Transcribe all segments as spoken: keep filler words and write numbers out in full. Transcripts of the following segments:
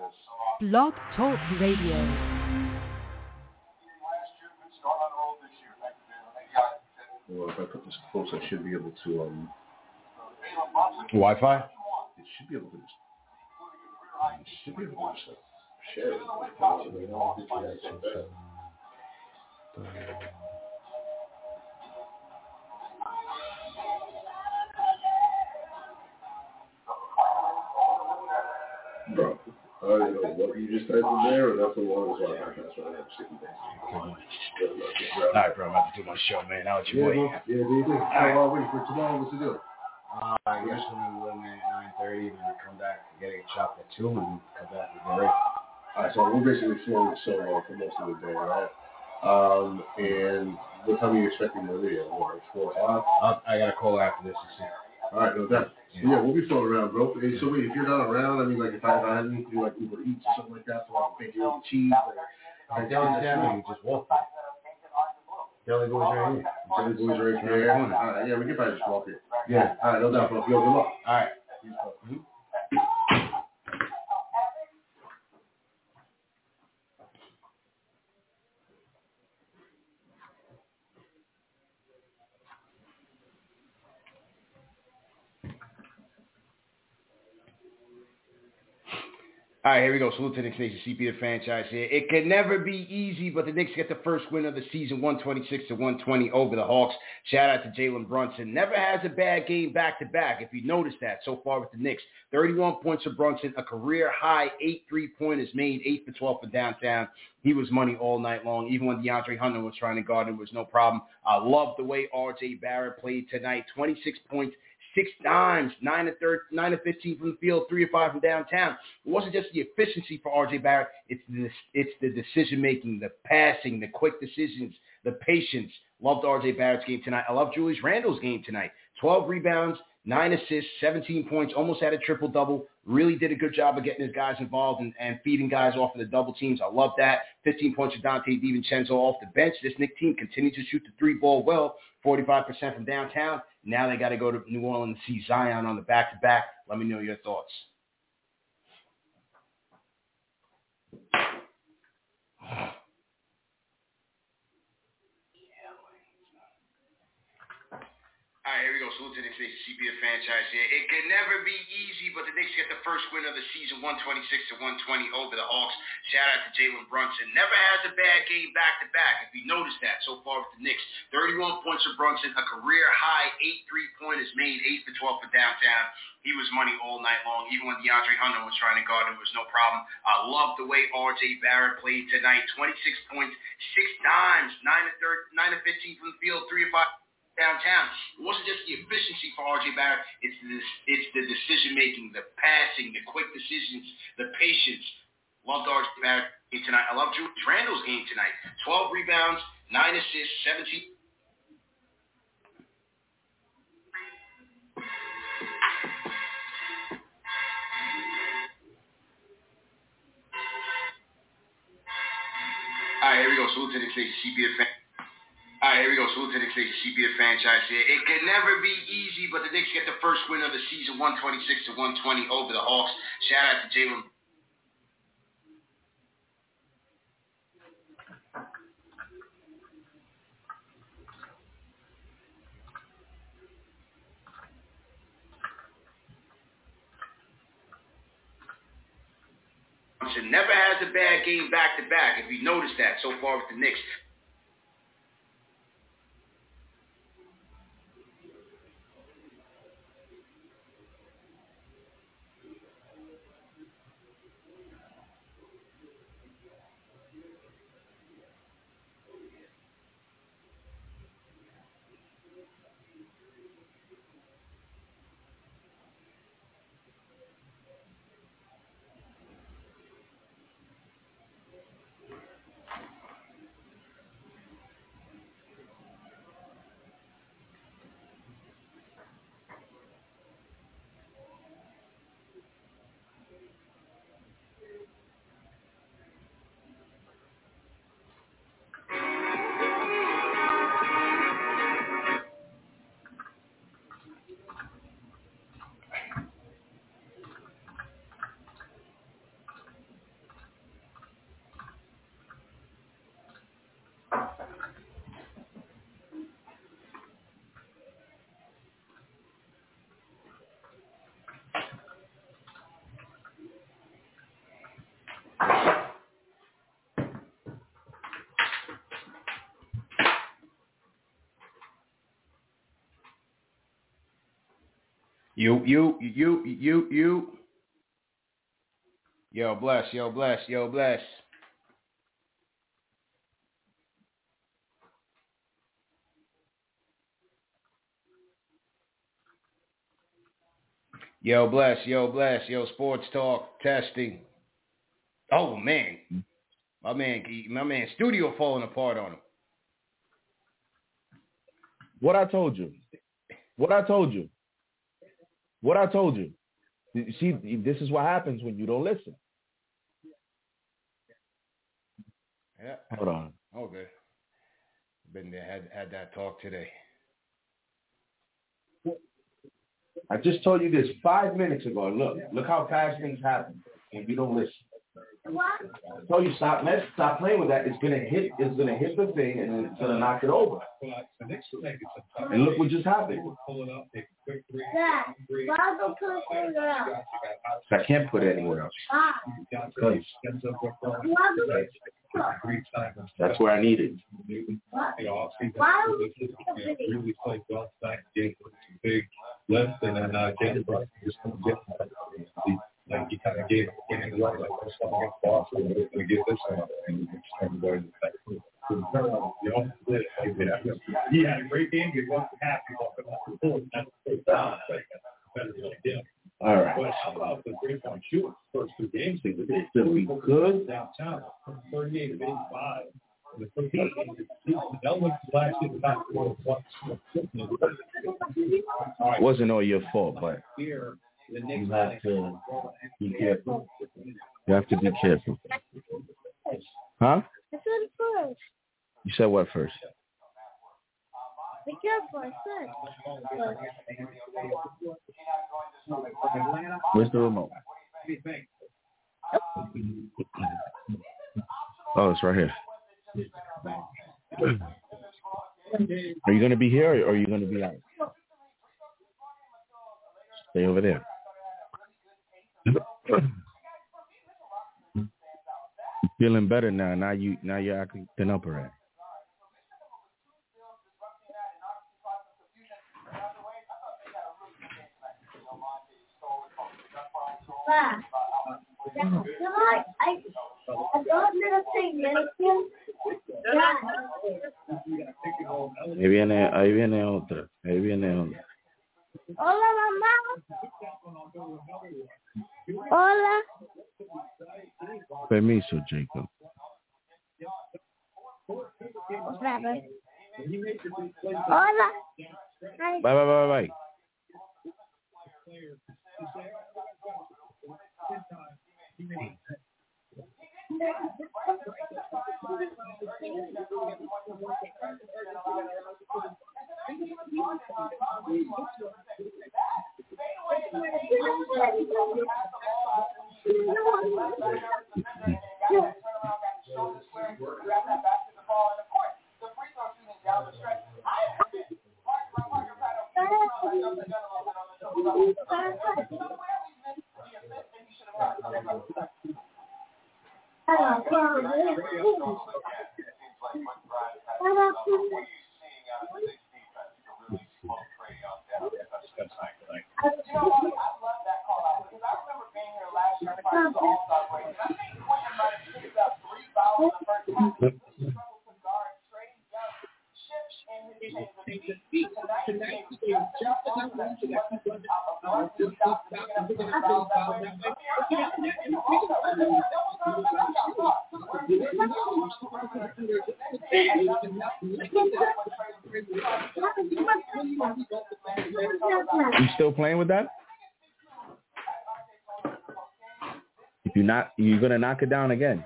Blog Talk Radio. Well, if I put this close, I should be able to, um... Wi-Fi? It should be able to just... It should be able to just, like, share it. Bro, I don't know what you just typed in there, or that's the longest Wi-Fi password I have sitting there. All right, bro, I'm about to do my show, man. How was your yeah, boy? Bro. Yeah, do you think? Right. Oh, wait, for tomorrow, what's the deal? Uh, I guess we're going to leave at nine thirty, and then come back and get a shop at two, and come back and get ready. All right, so we're basically flowing solo for most of the day, right? Um, and what time are you expecting the video? Or four o'clock? Uh, I got a call after this to see. All right, no doubt. Yeah. So yeah, we'll be floating around, bro. Hey, so wait, if you're not around, I mean, like if I, if I had anything to do like Uber Eats or something like that, so like bacon and cheese, like, like Deli Seven, you just walk by. Deli Boys right here. Deli Boys right here. All right, yeah, we can probably just walk it. Yeah. All right, no doubt, bro. Yo, good luck. All right. Mm-hmm. All right, here we go. Salute to the Knicks Nation, C P the franchise here. It can never be easy, but the Knicks get the first win of the season, one twenty-six to one twenty over the Hawks. Shout out to Jalen Brunson. Never has a bad game back-to-back, if you notice that, so far with the Knicks. thirty-one points for Brunson, a career-high eight three-pointers made, eight for twelve for downtown. He was money all night long. Even when DeAndre Hunter was trying to guard him, it was no problem. I love the way R J Barrett played tonight. twenty-six points. Six dimes, nine to third, nine to fifteen from the field, three to five from downtown. It wasn't just the efficiency for R J Barrett; it's the it's the decision making, the passing, the quick decisions, the patience. Loved R J Barrett's game tonight. I love Julius Randle's game tonight. Twelve rebounds, nine assists, seventeen points, almost had a triple double. Really did a good job of getting his guys involved and, and feeding guys off of the double teams. I love that. fifteen points for Dante DiVincenzo off the bench. This Knicks team continues to shoot the three ball well, forty-five percent from downtown. Now they got to go to New Orleans and see Zion on the back-to-back. Let me know your thoughts. All right, here we go. Salute to the Knicks Nation, C P the franchise here. It can never be easy, but the Knicks get the first win of the season, one twenty-six to one twenty over the Hawks. Shout out to Jalen Brunson. Never has a bad game back-to-back, if you notice that, so far with the Knicks. thirty-one points for Brunson, a career-high eight three-pointers made, eight for twelve for downtown. He was money all night long. Even when DeAndre Hunter was trying to guard him, it was no problem. I love the way R J Barrett played tonight. twenty-six points, six dimes, nine to third, nine to fifteen from the field, three to five downtown. It wasn't just the efficiency for R J Barrett. It's the, it's the decision-making, the passing, the quick decisions, the patience. Loved R J Barrett game tonight. I love Julius Randle's game tonight. twelve rebounds, nine assists, seventeen. All right, here we go. Salute to the Knicks, C P F fan. All right, here we go. Salute to the Knicks, C P F franchise here. It can never be easy, but the Knicks get the first win of the season, one twenty-six to one twenty over the Hawks. Shout out to Jalen. Never has a bad game back-to-back, if you notice that, so far with the Knicks. You, you, you, you, you. Yo, bless, yo, bless, yo, bless. Yo, bless, yo, bless, yo, sports talk, testing. Oh, man. My man, my man, studio falling apart on him. What I told you. What I told you. What I told you. See, this is what happens when you don't listen. Yeah. Hold on. Okay. Been there, had had that talk today. I just told you this five minutes ago. Look, look how fast things happen when you don't listen. I told you stop mess, stop playing with that. It's gonna hit. It's gonna hit the thing and it's gonna knock it over. And look what just happened. I can't put it anywhere else. Because that's where I need it. Big lift and then uh, Jacob just couldn't get like he kind of gave it right, like this one against Boston, we're going to get this one, and just trying to go in the he had a great game. He wasn't happy walking off the field. That's the better than he did. All right. But how about the three-point shooting first two games? They did still be good downtown, thirty-eight of eighty-five. It wasn't all your fault, but you have to be careful. You have to be careful. Huh? I said it first. You said what first? Be careful, I said. Where's the remote? Oh, it's right here. Are you going to be here or are you going to be out? Stay over there. Feeling better now. Now you now you're acting up already. Wow. Come on, I I don't know thing, medicine. Ahí viene, ahí viene otra, ahí viene otra. Hola, mamá. Hola. Permiso, Jacob. Hola. Bye, bye, bye, bye. You still playing with that? If you're not, you're gonna knock it down again.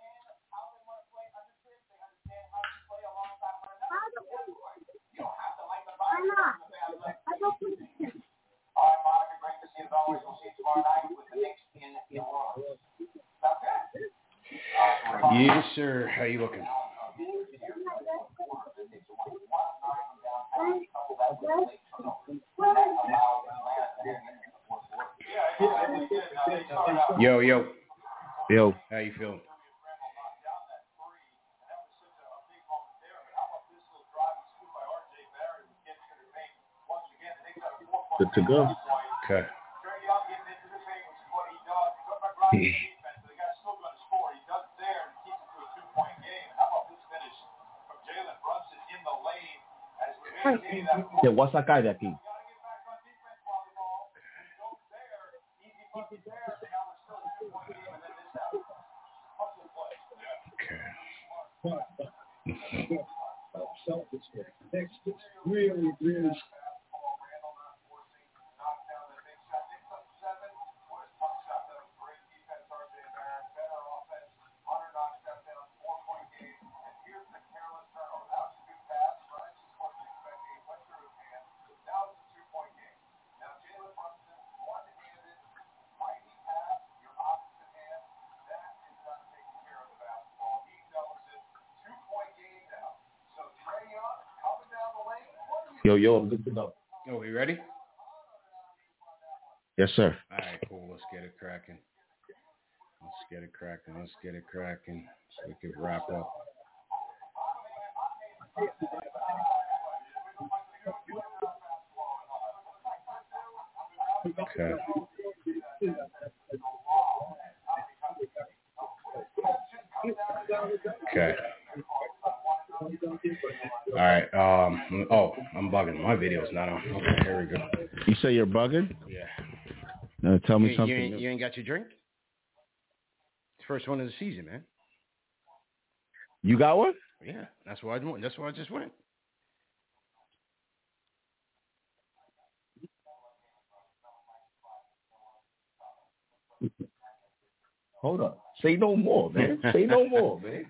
Yes, sir. How you looking? Yo, yo. Yo. How you feeling? Good to go. Okay. Te voy a sacar de aquí. Really, really. Yo, yo, I'm good to go. Oh, we ready? Yes, sir. All right, cool. Let's get it cracking. Let's get it cracking. Let's get it cracking so we can wrap up. Okay. Okay. All right. Um. Oh, I'm bugging. My video's not on. Okay, here we go. You say you're bugging? Yeah. No, tell me you, something. You ain't, you ain't got your drink? It's the first one of the season, man. You got one? Yeah. That's why I went. That's why I just went. Hold up. Say no more, man. Say no more, man.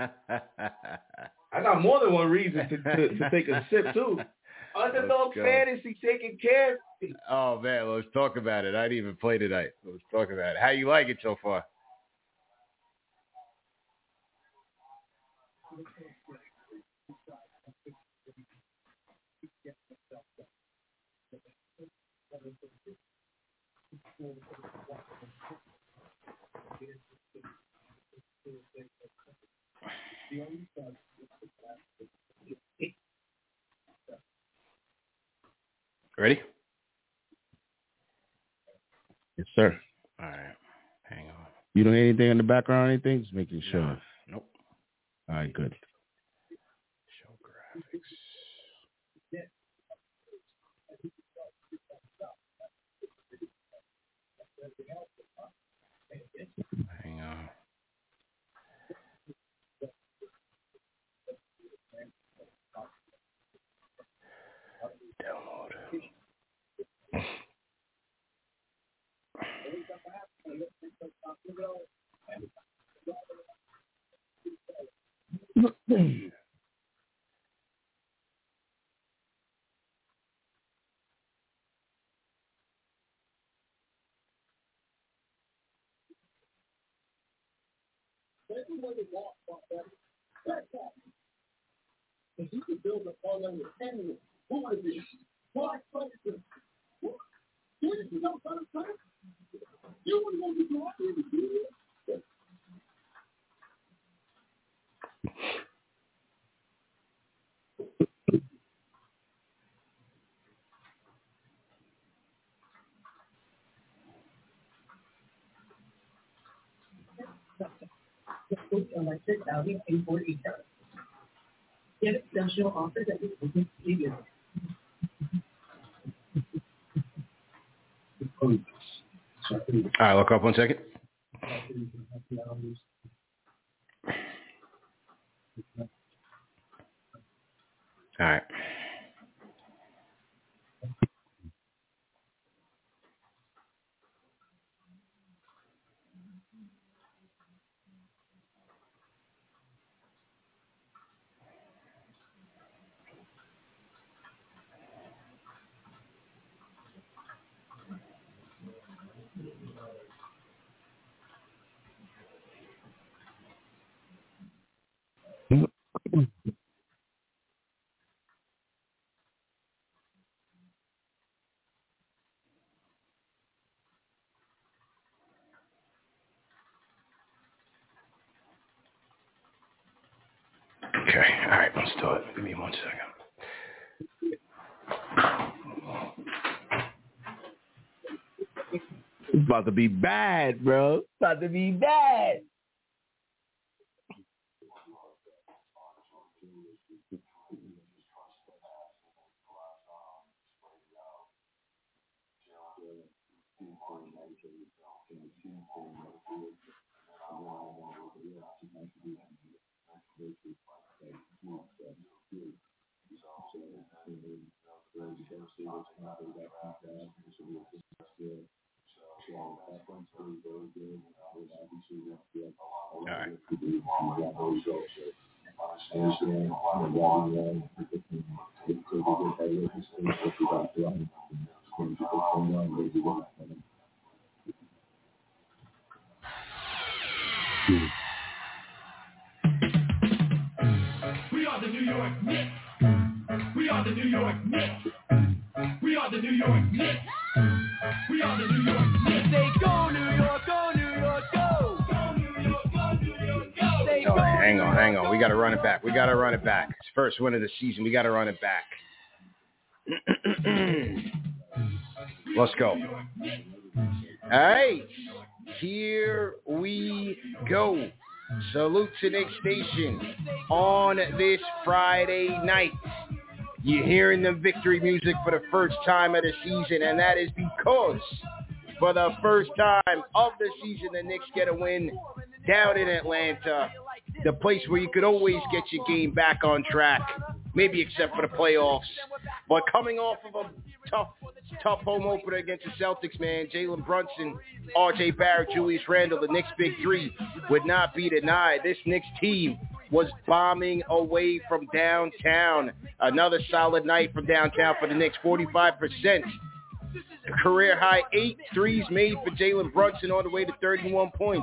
I got more than one reason to, to, to take a sip, too. Underdog fantasy taking care of me. Oh, man, let's talk about it. I didn't even play tonight. Let's talk about it. How you like it so far? Ready? Yes, sir. All right. Hang on. You don't hear anything in the background or anything? Just making sure. No. Nope. All right, good. Show graphics. Hang on. Download. If you could build a parlay with anyone, who would it be? What? You would want to go out there to do it. Electric Audi A four E. Get special offers at the open studio. All right, look up one second. All right. Okay, all right, let's do it. Give me one second. about to be bad, bro. It's about to be bad. All right. We are the New York Knicks. We are the New York Knicks. We are the New York Knicks. We are the New York Knicks. Say go New York, go New York, go. Go New York, go New York, go. Say All go. right, hang on, hang on. We got to run it back. We got to run it back. It's first win of the season. We got to run it back. Let's go. All right. Here we go. Salute to Knicks Station on this Friday night. You're hearing the victory music for the first time of the season, and that is because for the first time of the season, the Knicks get a win down in Atlanta, the place where you could always get your game back on track, maybe except for the playoffs. But coming off of a tough, tough home opener against the Celtics, man, Jalen Brunson, R J Barrett, Julius Randle, the Knicks' big three would not be denied. This Knicks team was bombing away from downtown. Another solid night from downtown for the Knicks, forty-five percent. Career high eight threes made for Jalen Brunson on the way to thirty-one points.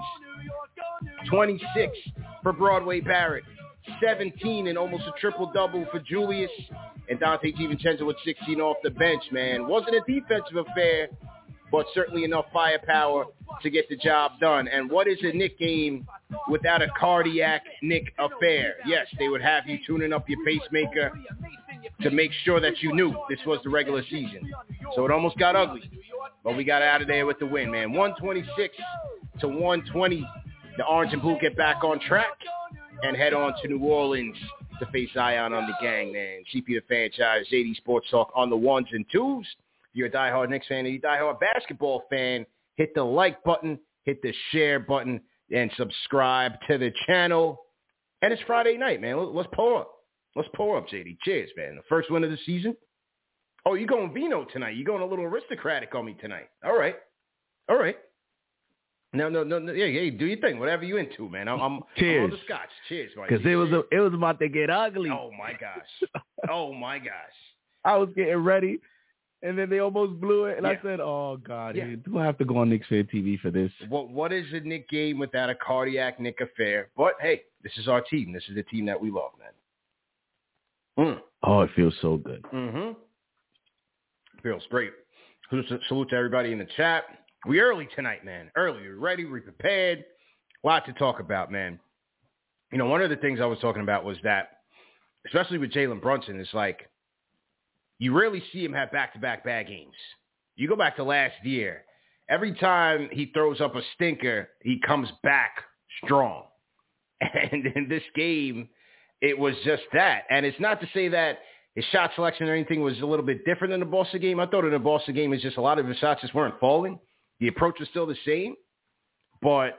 twenty-six for Broadway Barrett. seventeen and almost a triple-double for Julius. And Dante DiVincenzo with sixteen off the bench, man. Wasn't a defensive affair, but certainly enough firepower to get the job done. And what is a Knick game without a cardiac Knick affair? Yes, they would have you tuning up your pacemaker to make sure that you knew this was the regular season. So it almost got ugly, but we got out of there with the win, man. one twenty-six to one twenty. The Orange and Blue get back on track and head on to New Orleans to face Zion on the gang, man. C P the Franchise, J D Sports Talk on the ones and twos. If you're a diehard Knicks fan and you're a diehard basketball fan, hit the like button, hit the share button, and subscribe to the channel. And it's Friday night, man. Let's pour up. Let's pour up, J D. Cheers, man. The first win of the season. Oh, you going vino tonight. You going a little aristocratic on me tonight. All right. All right. No, no, no, no. Yeah, hey, do your thing. Whatever you into, man. I'm, I'm, Cheers. I'm on the scotch. Cheers, man. Because it was a, it was about to get ugly. Oh, my gosh. Oh, my gosh. I was getting ready, and then they almost blew it, and Yeah. I said, oh, God, Yeah. do I have to go on Knicks Fan T V for this? What What is a Knick game without a cardiac Knick affair? But, hey, this is our team. This is the team that we love, man. Mm. Oh, it feels so good. Mm-hmm. Feels great. Salute to everybody in the chat. We early tonight, man. Early. We're ready. We're prepared. A lot to talk about, man. You know, one of the things I was talking about was that, especially with Jalen Brunson, it's like you rarely see him have back-to-back bad games. You go back to last year, every time he throws up a stinker, he comes back strong. And in this game, it was just that. And it's not to say that his shot selection or anything was a little bit different than the Boston game. I thought in the Boston game, it's just a lot of his shots just weren't falling. The approach was still the same. But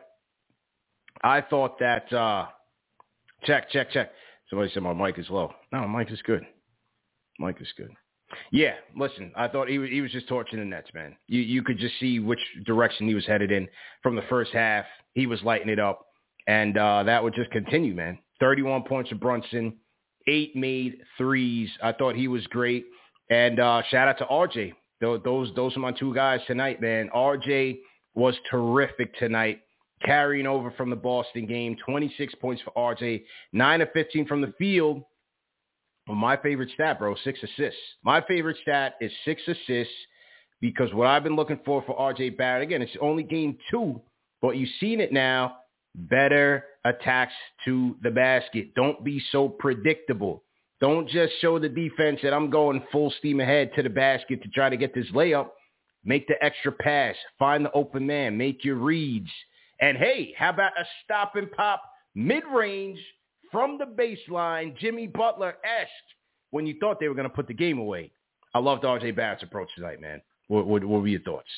I thought that, uh, check, check, check. Somebody said my mic is low. No, my mic is good. Mic is good. Yeah, listen, I thought he was, he was just torching the Nets, man. You you could just see which direction he was headed in from the first half. He was lighting it up, and uh, that would just continue, man. thirty-one points for Brunson, eight made threes. I thought he was great. And uh, shout out to R J. Those, those, those are my two guys tonight, man. R J was terrific tonight, carrying over from the Boston game. twenty-six points for R J, nine of fifteen from the field. Well, my favorite stat, bro, six assists. My favorite stat is six assists because what I've been looking for for R J Barrett, again, it's only game two, but you've seen it now, better attacks to the basket. Don't be so predictable. Don't just show the defense that I'm going full steam ahead to the basket to try to get this layup. Make the extra pass. Find the open man. Make your reads. And, hey, how about a stop and pop mid-range from the baseline, Jimmy Butler-esque, when you thought they were going to put the game away? I loved R J Barrett's approach tonight, man. What, what, what were your thoughts?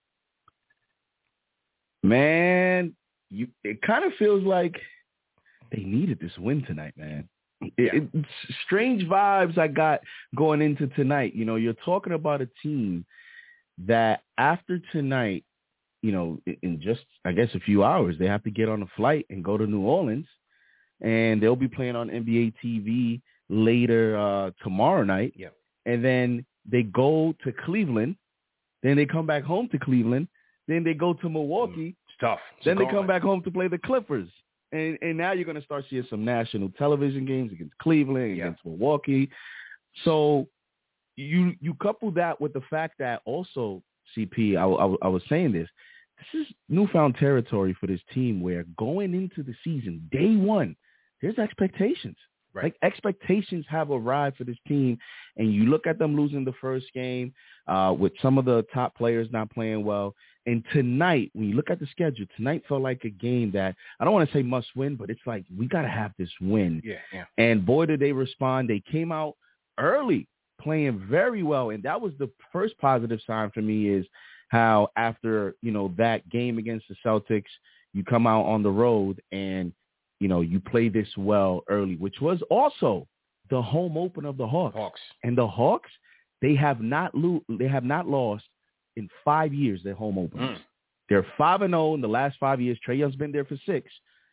Man, you, it kind of feels like they needed this win tonight, man. It, Yeah. it, it's strange vibes I got going into tonight. You know, you're talking about a team that after tonight, you know, in- in just, I guess, a few hours, they have to get on a flight and go to New Orleans, and they'll be playing on N B A T V later uh, tomorrow night. Yeah. And then they go to Cleveland. Then they come back home to Cleveland. Then they go to Milwaukee. It's tough. It's Then a they come gauntlet. back home to play the Clippers. And and now you're going to start seeing some national television games against Cleveland, Yeah. against Milwaukee. So you you couple that with the fact that also, C P, I, I, I was saying this, this is newfound territory for this team where going into the season, day one, there's expectations. Right. Like expectations have arrived for this team, and you look at them losing the first game uh, with some of the top players not playing well. And tonight, when you look at the schedule, tonight felt like a game that I don't want to say must win, but it's like we got to have this win. Yeah, yeah. And boy, did they respond. They came out early, playing very well. And that was the first positive sign for me is how after, you know, that game against the Celtics, you come out on the road and, you know, you play this well early, which was also the home open of the Hawks. Hawks. And the Hawks, they have not lo- they have not lost in five years their home openers. Mm. They're five and zero in the last five years. Trae Young's been there for six,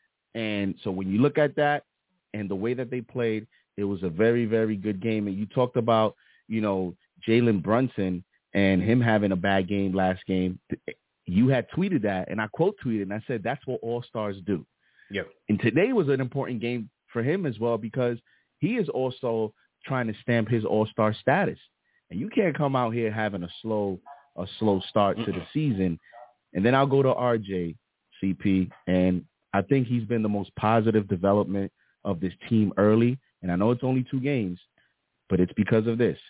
and so when you look at that and the way that they played, it was a very, very good game. And you talked about, you know, Jalen Brunson and him having a bad game last game. You had tweeted that, and I quote tweeted, and I said that's what all stars do. Yep. And today was an important game for him as well because he is also trying to stamp his all-star status. And you can't come out here having a slow a slow start to the season. And then I'll go to R J, C P, and I think he's been the most positive development of this team early. And I know it's only two games, but it's because of this.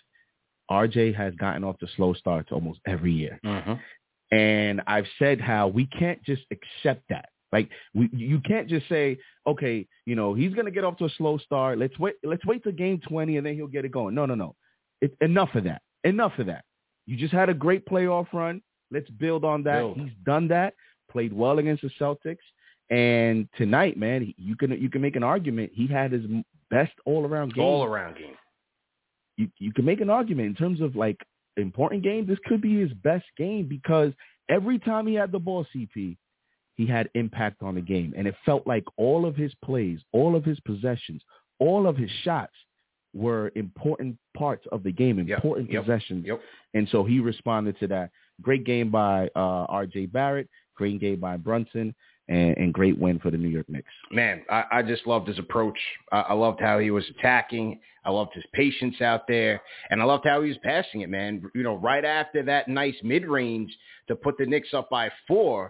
R J has gotten off to slow starts almost every year. Mm-hmm. And I've said how we can't just accept that. Like we, you can't just say, okay, you know, he's going to get off to a slow start. Let's wait. Let's wait till game twenty and then he'll get it going. No, no, no. It's enough of that. Enough of that. You just had a great playoff run. Let's build on that. Build. He's done that. Played well against the Celtics. And tonight, man, you can you can make an argument. He had his best all around game. All around game. You you can make an argument in terms of like important game. This could be his best game because every time he had the ball, C P, he had impact on the game. And it felt like all of his plays, all of his possessions, all of his shots were important parts of the game, important Yep. possessions. Yep. And so he responded to that. Great game by uh, R J Barrett, great game by Brunson, and, and great win for the New York Knicks. Man, I, I just loved his approach. I, I loved how he was attacking. I loved his patience out there. And I loved how he was passing it, man. You know, right after that nice mid-range to put the Knicks up by four,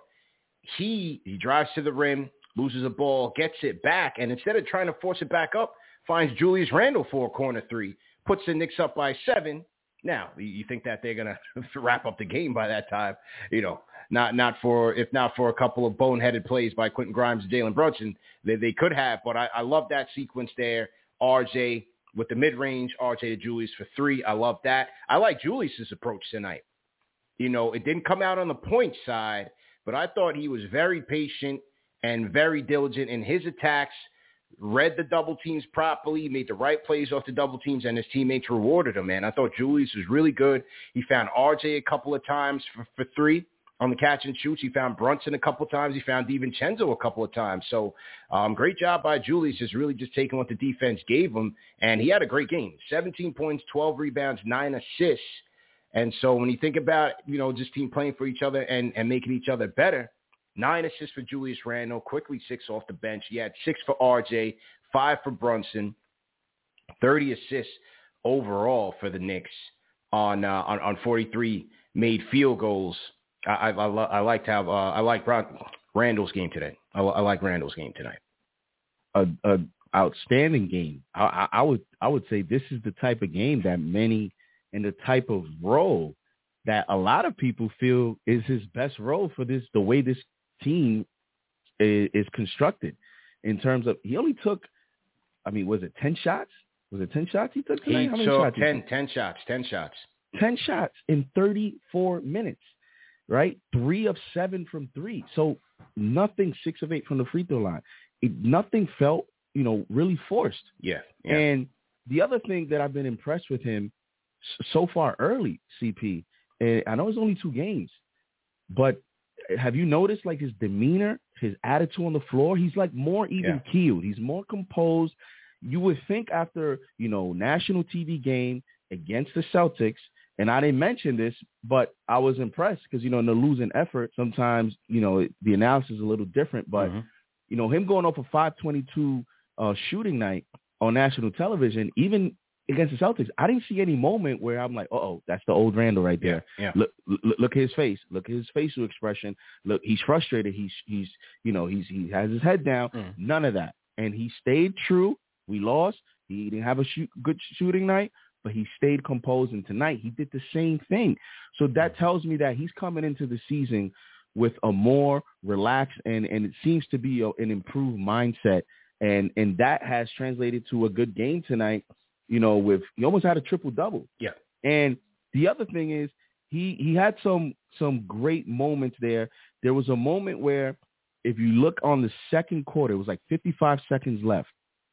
he he drives to the rim, loses a ball, gets it back, and instead of trying to force it back up, finds Julius Randle for a corner three, puts the Knicks up by seven. Now, you think that they're going to wrap up the game by that time, you know, not not for, if not for a couple of boneheaded plays by Quentin Grimes and Jalen Brunson, they, they could have, but I, I love that sequence there. R J with the mid-range, R J to Julius for three. I love that. I like Julius's approach tonight. You know, it didn't come out on the point side, but I thought he was very patient and very diligent in his attacks, read the double teams properly, made the right plays off the double teams, and his teammates rewarded him, man. I thought Julius was really good. He found R J a couple of times for, for three on the catch and shoots. He found Brunson a couple of times. He found DiVincenzo a couple of times. So um, great job by Julius, just really just taking what the defense gave him, and he had a great game. seventeen points, twelve rebounds, nine assists. And so when you think about, you know, just team playing for each other and, and making each other better, nine assists for Julius Randle, quickly six off the bench. He had six for R J, five for Brunson, thirty assists overall for the Knicks on uh, on, on forty-three made field goals. I I, I, I liked how uh, I like Randle's game today. I, I like Randle's game tonight. A, a outstanding game. I, I, I would I would say this is the type of game that many in the type of role that a lot of people feel is his best role for this, the way this team is, is constructed in terms of, he only took, I mean, was it ten shots? Was it ten shots he took tonight? He How many took shots ten, ten shots, ten shots. ten shots in thirty-four minutes, right? Three of seven from three. So nothing, six of eight from the free throw line. It, nothing felt, you know, really forced. Yeah, yeah. And the other thing that I've been impressed with him so far early, C P, and I know it's only two games, but have you noticed like his demeanor, his attitude on the floor? He's like more even Yeah. keeled. He's more composed. You would think after, you know, national T V game against the Celtics, and I didn't mention this, but I was impressed because, you know, in the losing effort, sometimes, you know, the analysis is a little different, but, mm-hmm. you know, him going off a five twenty-two uh, shooting night on national television, even against the Celtics, I didn't see any moment where I'm like, uh-oh, that's the old Randall right there. Yeah, yeah. Look, look, look at his face. Look at his facial expression. Look, he's frustrated. He's, he's, you know, he's, he has his head down. Mm. None of that. And he stayed true. We lost. He didn't have a shoot, good shooting night, but he stayed composed. And tonight he did the same thing. So that tells me that he's coming into the season with a more relaxed and, and it seems to be a, an improved mindset. And, and that has translated to a good game tonight. You know, with he almost had a triple double. Yeah. And the other thing is he he had some some great moments there. There was a moment where if you look on the second quarter, it was like fifty-five seconds left.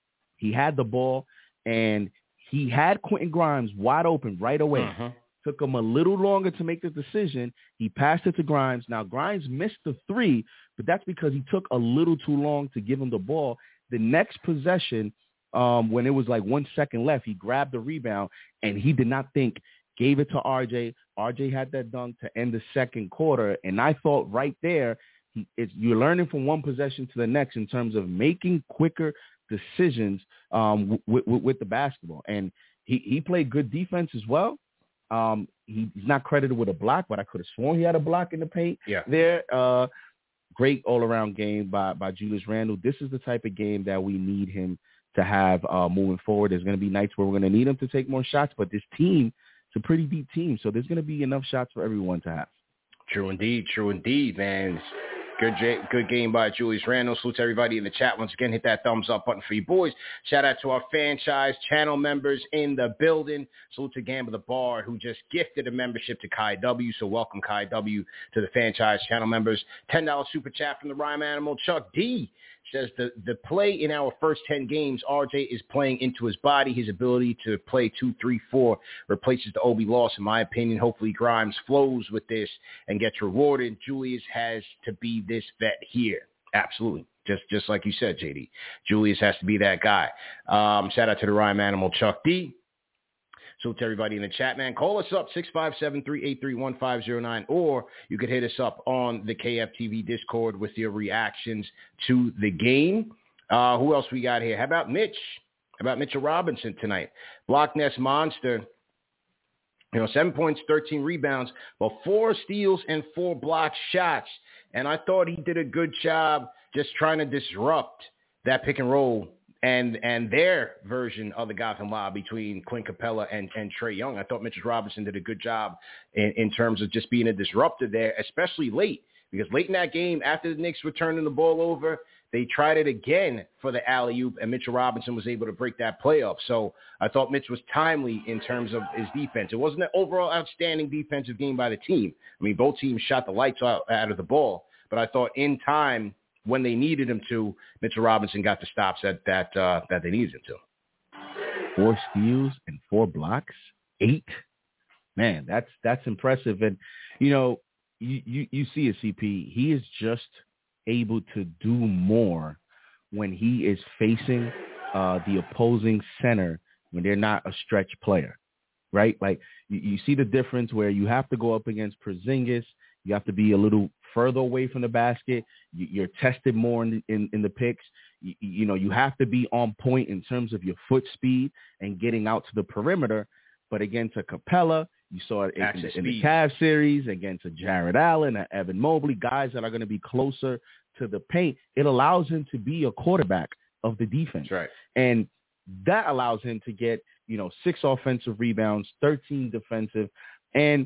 He had the ball and he had Quentin Grimes wide open right away. Uh-huh. Took him a little longer to make the decision. He passed it to Grimes. Now Grimes missed the three, but that's because he took a little too long to give him the ball. The next possession, Um, when it was like one second left, he grabbed the rebound and he did not think, gave it to R J. R J had that dunk to end the second quarter. And I thought right there, he, it's, you're learning from one possession to the next in terms of making quicker decisions um, w- w- with the basketball. And he, he played good defense as well. Um, he, he's not credited with a block, but I could have sworn he had a block in the paint yeah. there. Uh, great all-around game by, by Julius Randle. This is the type of game that we need him to have uh, moving forward. There's going to be nights where we're going to need him to take more shots, but this team, it's a pretty deep team, so there's going to be enough shots for everyone to have. True indeed, true indeed, man. Good j- good game by Julius Randle. Salute to everybody in the chat. Once again, hit that thumbs up button for you boys. Shout out to our franchise channel members in the building. Salute to Gamble the Bar, who just gifted a membership to Kai W. So welcome, Kai W, to the franchise channel members. ten dollars super chat from the Rhyme Animal. Chuck D says the, the play in our first ten games, R J is playing into his body. His ability to play two, three, four replaces the Obi loss, in my opinion. Hopefully Grimes flows with this and gets rewarded. Julius has to be this vet here. Absolutely. Just just like you said, J D. Julius has to be that guy. Um, shout out to the Rhyme Animal, Chuck D. So to everybody in the chat, man, call us up, six five seven, three eight three, one five zero nine, or you could hit us up on the K F T V Discord with your reactions to the game. Uh, who else we got here? How about Mitch? How about Mitchell Robinson tonight? Block Nest Monster. You know, seven points, thirteen rebounds, but four steals and four block shots. And I thought he did a good job just trying to disrupt that pick and roll and and their version of the Gotham Law between Clint Capella and, and Trae Young. I thought Mitchell Robinson did a good job in, in terms of just being a disruptor there, especially late. Because late in that game, after the Knicks were turning the ball over, they tried it again for the alley-oop, and Mitchell Robinson was able to break that play up. So I thought Mitch was timely in terms of his defense. It wasn't an overall outstanding defensive game by the team. I mean, both teams shot the lights out, out of the ball. But I thought in time, when they needed him to, Mitchell Robinson got the stops that that uh, that they needed him to. Four steals and four blocks, eight. Man, that's that's impressive. And you know, you you, you see a C P. He is just able to do more when he is facing uh, the opposing center when they're not a stretch player, right? Like you, you see the difference where you have to go up against Porzingis. You have to be a little further away from the basket. You, you're tested more in the, in, in the picks. You, you know, you have to be on point in terms of your foot speed and getting out to the perimeter. But against a Capella, you saw it in, in, the, in the Cavs series, against a Jared Allen, a Evan Mobley, guys that are going to be closer to the paint. It allows him to be a quarterback of the defense. That's right. And that allows him to get, you know, six offensive rebounds, thirteen defensive. And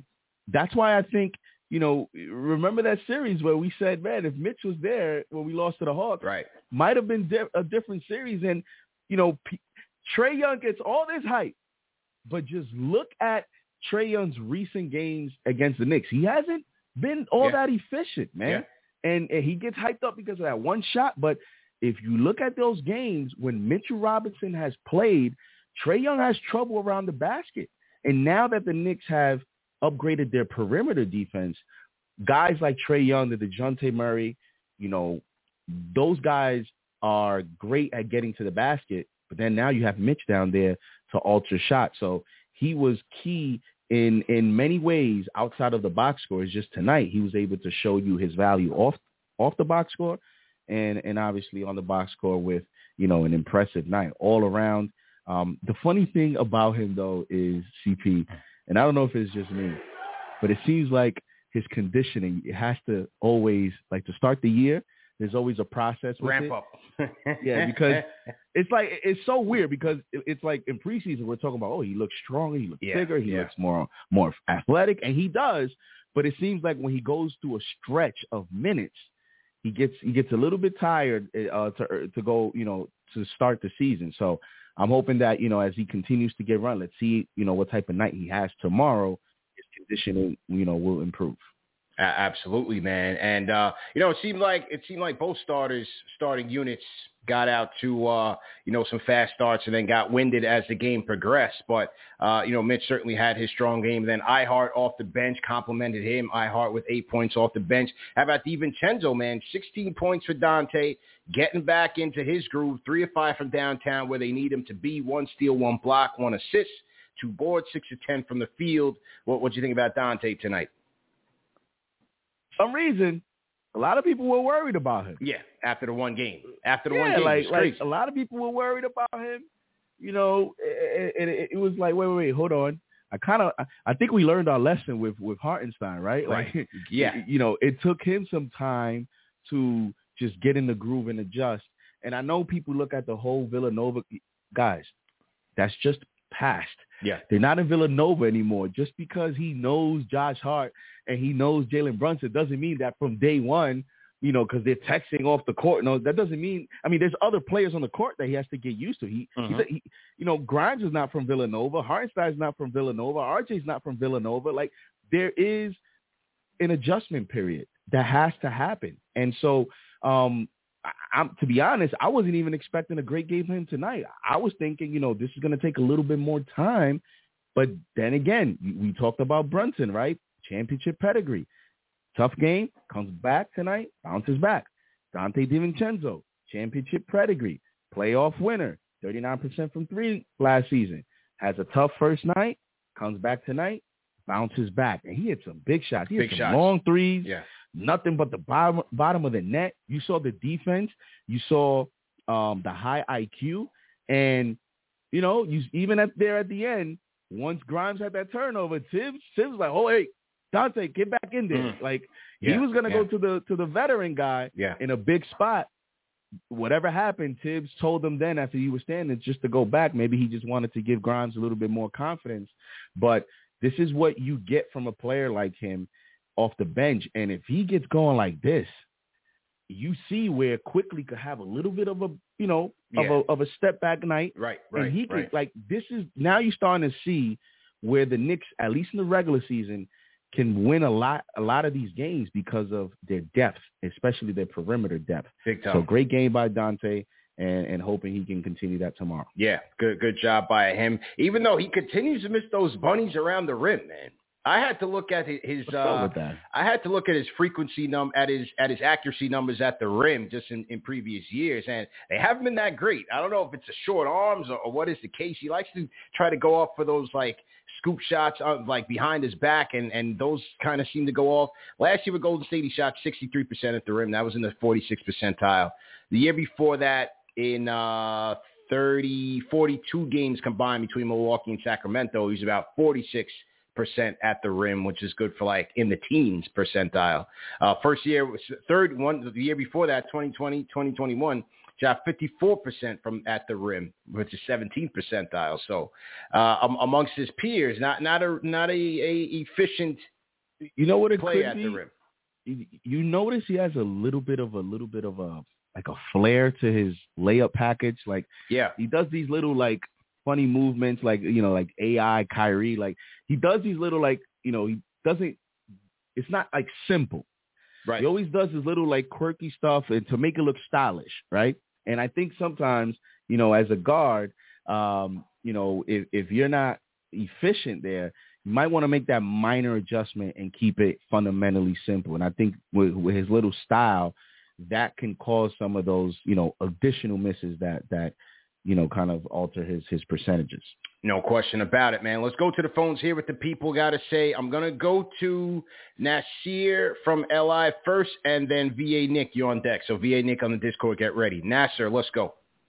that's why I think, you know, remember that series where we said, man, if Mitch was there when we lost to the Hawks, right, might have been di- a different series. And, you know, P- Trae Young gets all this hype, but just look at Trae Young's recent games against the Knicks. He hasn't been all yeah. that efficient, man. Yeah. And, and he gets hyped up because of that one shot. But if you look at those games when Mitchell Robinson has played, Trae Young has trouble around the basket. And now that the Knicks have upgraded their perimeter defense, guys like Trae Young, the DeJounte Murray, you know, those guys are great at getting to the basket. But then now you have Mitch down there to alter shots. So he was key in in many ways outside of the box score. It's just tonight he was able to show you his value off off the box score and, and obviously on the box score with, you know, an impressive night all around. Um, the funny thing about him, though, is C P, and I don't know if it's just me, but it seems like his conditioning, it has to always, like to start the year, there's always a process with Ramp it. up. Yeah, because it's like, it's so weird because it's like in preseason we're talking about, oh, he looks stronger, he looks yeah, bigger, he yeah. looks more more athletic, and he does. But it seems like when he goes through a stretch of minutes, he gets he gets a little bit tired uh, to to go, you know, to start the season. So I'm hoping that, you know, as he continues to get run, let's see, you know, what type of night he has tomorrow. His conditioning, you know, will improve. Uh, absolutely, man. And, uh, you know, it seemed like it seemed like both starters, starting units got out to, uh, you know, some fast starts and then got winded as the game progressed. But, uh, you know, Mitch certainly had his strong game. Then Ihart off the bench complimented him. Ihart with eight points off the bench. How about DiVincenzo, man? sixteen points for Dante, getting back into his groove. Three or five from downtown where they need him to be. One steal, one block, one assist, two boards, six or ten from the field. What what do you think about Dante tonight? Some reason, a lot of people were worried about him. Yeah, after the one game. After the yeah, one game, like, it's crazy. like a lot of people were worried about him. You know, and it, it, it was like, wait, wait, wait, hold on. I kind of, I, I think we learned our lesson with with Hartenstein, right? Right. Like, yeah. You know, it took him some time to just get in the groove and adjust. And I know people look at the whole Villanova guys. That's just past. Yeah. They're not in Villanova anymore. Just because he knows Josh Hart and he knows Jalen Brunson doesn't mean that from day one, you know, because they're texting off the court. No, that doesn't mean – I mean, there's other players on the court that he has to get used to. He, mm-hmm. he's a, he you know, Grimes is not from Villanova. Hartenstein's not from Villanova. R J's not from Villanova. Like, there is an adjustment period that has to happen. And so, um, I, I'm to be honest, I wasn't even expecting a great game from him tonight. I was thinking, you know, this is going to take a little bit more time. But then again, we talked about Brunson, right? Championship pedigree. Tough game, comes back tonight, bounces back. Dante DiVincenzo, championship pedigree, playoff winner, thirty-nine percent from three last season. Has a tough first night, comes back tonight, bounces back. And he hit some big shots. He big hit some shots. long threes, yeah. nothing but the bottom, bottom of the net. You saw the defense. You saw um, the high I Q. And, you know, you even at there at the end, once Grimes had that turnover, Tibbs, Tibbs was like, oh, hey, Dante, get back in there. Mm. Like, yeah, he was going to yeah. go to the to the veteran guy yeah. in a big spot. Whatever happened, Tibbs told him then after he was standing just to go back. Maybe he just wanted to give Grimes a little bit more confidence. But this is what you get from a player like him off the bench. And if he gets going like this, you see where Quickly could have a little bit of a, you know, yeah. of a of a step back night. Right, right, And he could, right. like, this is, now you're starting to see where the Knicks, at least in the regular season, can win a lot a lot of these games because of their depth, especially their perimeter depth. Big time. So great game by Dante, and, and hoping he can continue that tomorrow. Yeah, good good job by him. Even though he continues to miss those bunnies around the rim, man. I had to look at his. What's uh, up with that? I had to look at his frequency num at his at his accuracy numbers at the rim just in, in previous years, and they haven't been that great. I don't know if it's the short arms or, or what is the case. He likes to try to go off for those like scoop shots, on, like behind his back, and and those kind of seem to go off. Last year with Golden State, he shot sixty-three percent at the rim. That was in the forty-sixth percentile. The year before that, in uh, thirty, forty-two games combined between Milwaukee and Sacramento, he's about forty-six percent at the rim, which is good for like in the teens percentile. Uh, first year was third one. The year before that, twenty twenty, twenty twenty-one, shot fifty-four percent from at the rim, which is seventeenth percentile. So uh, um, amongst his peers, not not a not a, a efficient You know what it play could at be? the rim. You, you notice he has a little bit of a little bit of a like a flair to his layup package. Like yeah, he does these little like funny movements, like you know, like A I Kyrie. Like he does these little like you know he doesn't. It's not like simple. Right. He always does his little like quirky stuff and to make it look stylish, right? And I think sometimes, you know, as a guard, um, you know, if, if you're not efficient there, you might want to make that minor adjustment and keep it fundamentally simple. And I think with, with his little style, that can cause some of those, you know, additional misses that that, you know, kind of alter his his percentages. No question about it, man. Let's go to the phones here with the people. Got to say, I'm going to go to Nasir from L I first, and then V A Nick, you're on deck. So V A Nick on the Discord, get ready. Nasir, let's go.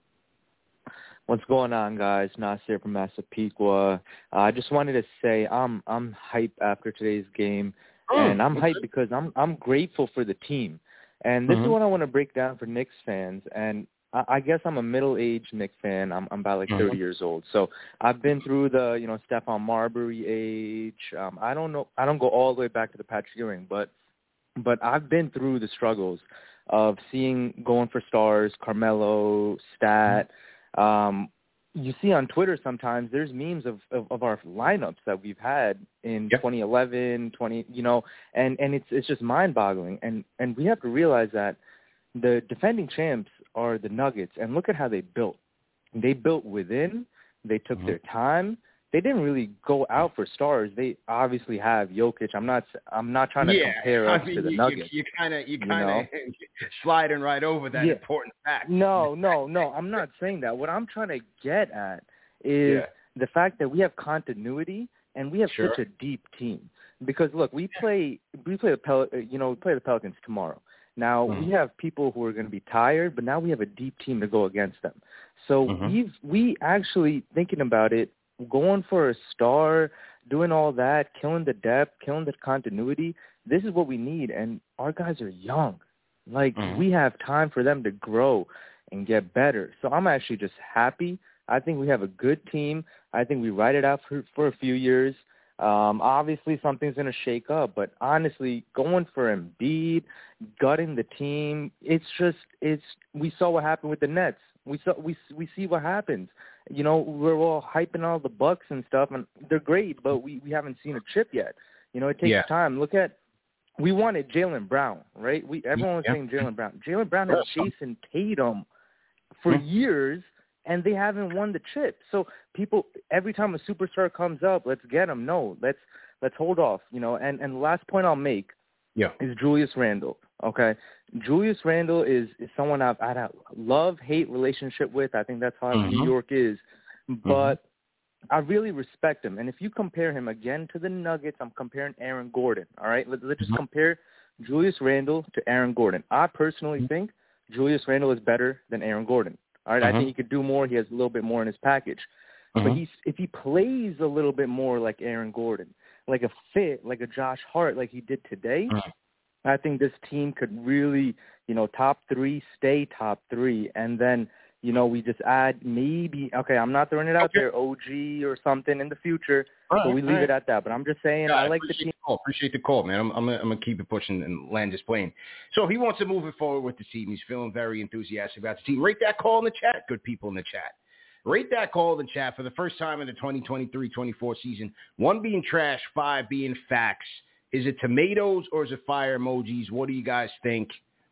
What's going on, guys? Nasir from Massapequa. Uh, I just wanted to say I'm I'm hyped after today's game, oh, and I'm okay. hyped because I'm I'm grateful for the team. And this mm-hmm. is what I want to break down for Knicks fans. And I guess I'm a middle-aged Knicks fan. I'm, I'm about like thirty mm-hmm. years old. So I've been through the, you know, Stephon Marbury age. Um, I don't know. I don't go all the way back to the Patrick Ewing, but but I've been through the struggles of seeing going for stars, Carmelo, Stat. Mm-hmm. Um, you see on Twitter sometimes there's memes of, of, of our lineups that we've had in yep. twenty eleven, twenty, you know, and, and it's it's just mind-boggling. And and we have to realize that the defending champs are the Nuggets, and look at how they built. They built within. They took mm-hmm. their time. They didn't really go out for stars. They obviously have Jokic. I'm not. I'm not trying to yeah, compare I us mean, to the you, Nuggets. You kind of, you kind of you know? sliding right over that yeah. important fact. No, no, no. I'm not saying that. What I'm trying to get at is yeah. the fact that we have continuity and we have sure. such a deep team. Because look, we play. We play the Pel- You know, we play the Pelicans tomorrow. Now, mm-hmm. we have people who are going to be tired, but now we have a deep team to go against them. So mm-hmm. we've we actually, thinking about it, going for a star, doing all that, killing the depth, killing the continuity, this is what we need. And our guys are young. Like, mm-hmm. we have time for them to grow and get better. So I'm actually just happy. I think we have a good team. I think we ride it out for, for a few years. Um, obviously, something's going to shake up, but honestly, going for Embiid, gutting the team, it's just it's. We saw what happened with the Nets. We saw we we see what happens. You know, we're all hyping all the Bucks and stuff, and they're great, but we, we haven't seen a chip yet. You know, it takes yeah. time. Look at we wanted Jaylen Brown, right? We everyone was yeah. saying Jaylen Brown. Jaylen Brown had Jason Tatum for mm-hmm. years. And they haven't won the chip. So people, every time a superstar comes up, let's get him. No, let's let's hold off. You know. And and the last point I'll make yeah. is Julius Randle. Okay, Julius Randle is, is someone I've had a love-hate relationship with. I think that's how mm-hmm. New York is. But mm-hmm. I really respect him. And if you compare him again to the Nuggets, I'm comparing Aaron Gordon. All right, let's let's just mm-hmm. compare Julius Randle to Aaron Gordon. I personally mm-hmm. think Julius Randle is better than Aaron Gordon. All right, uh-huh. I think he could do more. He has a little bit more in his package. Uh-huh. But he's, if he plays a little bit more like Aaron Gordon, like a fit, like a Josh Hart, like he did today, uh-huh. I think this team could really, you know, top three, stay top three. And then, you know, we just add maybe, okay, I'm not throwing it out okay. there, O G or something in the future, right, but we leave right. it at that. But I'm just saying, yeah, I like the team. The call. Appreciate the call, man. I'm, I'm going to keep it pushing and land this plane. So if he wants to move it forward with the team, he's feeling very enthusiastic about the team. Rate that call in the chat, good people in the chat. Rate that call in the chat for the first time in the twenty twenty-three twenty-four season. One being trash, five being facts. Is it tomatoes or is it fire emojis? What do you guys think?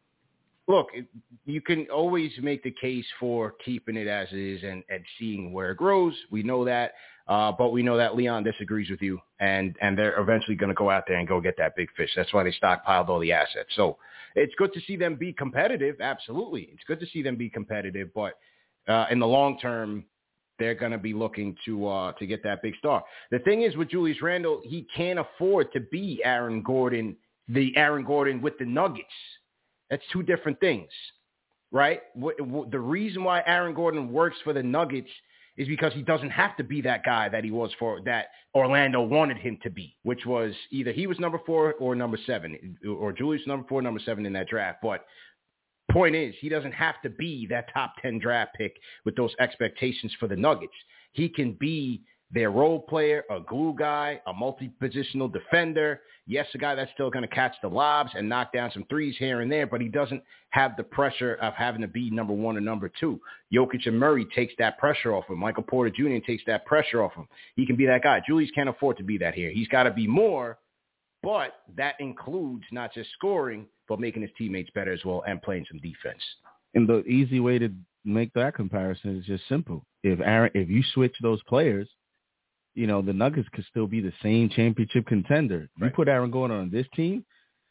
Look, you can always make the case for keeping it as it is and, and seeing where it grows. We know that. Uh, but we know that Leon disagrees with you, and, and they're eventually going to go out there and go get that big fish. That's why they stockpiled all the assets. So it's good to see them be competitive. Absolutely. It's good to see them be competitive. But uh, in the long term, they're going to be looking to uh, to get that big star. The thing is with Julius Randle, he can't afford to be Aaron Gordon, the Aaron Gordon with the Nuggets. That's two different things, right? The reason why Aaron Gordon works for the Nuggets is because he doesn't have to be that guy that he was for, that Orlando wanted him to be, which was either he was number four or number seven, or Julius number four, number seven in that draft. But point is, he doesn't have to be that top ten draft pick with those expectations for the Nuggets. He can be their role player, a glue guy, a multi-positional defender. Yes, a guy that's still going to catch the lobs and knock down some threes here and there, but he doesn't have the pressure of having to be number one or number two. Jokic and Murray takes that pressure off him. Michael Porter Junior takes that pressure off him. He can be that guy. Julius can't afford to be that here. He's got to be more, but that includes not just scoring, but making his teammates better as well and playing some defense. And the easy way to make that comparison is just simple. If Aaron, if you switch those players, you know, the Nuggets could still be the same championship contender. Right. You put Aaron Gordon on this team,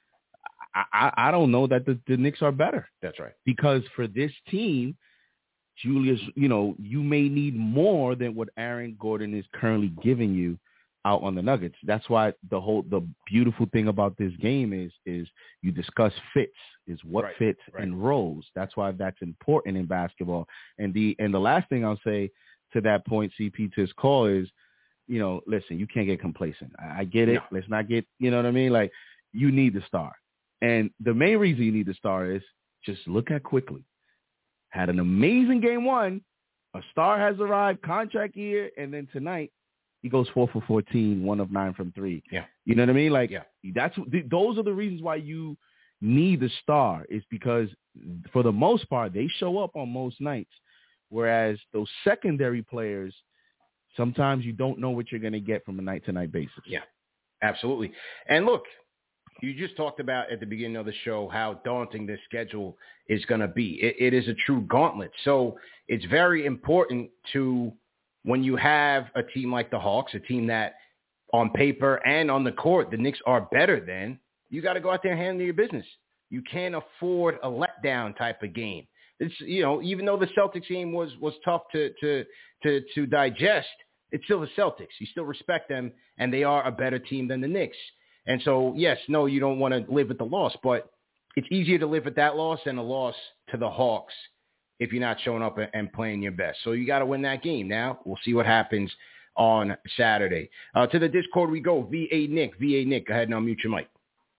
I, I, I don't know that the, the Knicks are better. That's right. Because for this team, Julius, you know, you may need more than what Aaron Gordon is currently giving you out on the Nuggets. That's why the whole the beautiful thing about this game is is you discuss fits, is what right. fits right. and roles. That's why that's important in basketball. And the and the last thing I'll say to that point, C P, to his call is, you know, listen, you can't get complacent. I, I get it. No. Let's not get, you know what I mean? Like, you need the star. And the main reason you need the star is just look at Quickly. Had an amazing game one. A star has arrived, contract year, and then tonight he goes four for fourteen, one of nine from three. Yeah. You know what I mean? Like, yeah. that's th- those are the reasons why you need the star, is because for the most part, they show up on most nights, whereas those secondary players, sometimes you don't know what you're going to get from a night-to-night basis. Yeah, absolutely. And look, you just talked about at the beginning of the show how daunting this schedule is going to be. It, it is a true gauntlet. So it's very important to, when you have a team like the Hawks, a team that on paper and on the court, the Knicks are better than, you got to go out there and handle your business. You can't afford a letdown type of game. It's, you know, even though the Celtics game was was tough to to to to digest, it's still the Celtics. You still respect them, and they are a better team than the Knicks. And so, yes, no, you don't want to live with the loss, but it's easier to live with that loss than a loss to the Hawks if you're not showing up and playing your best. So you got to win that game. Now we'll see what happens on Saturday. Uh, to the Discord we go. V A Nick, V A Nick, go ahead and unmute your mic.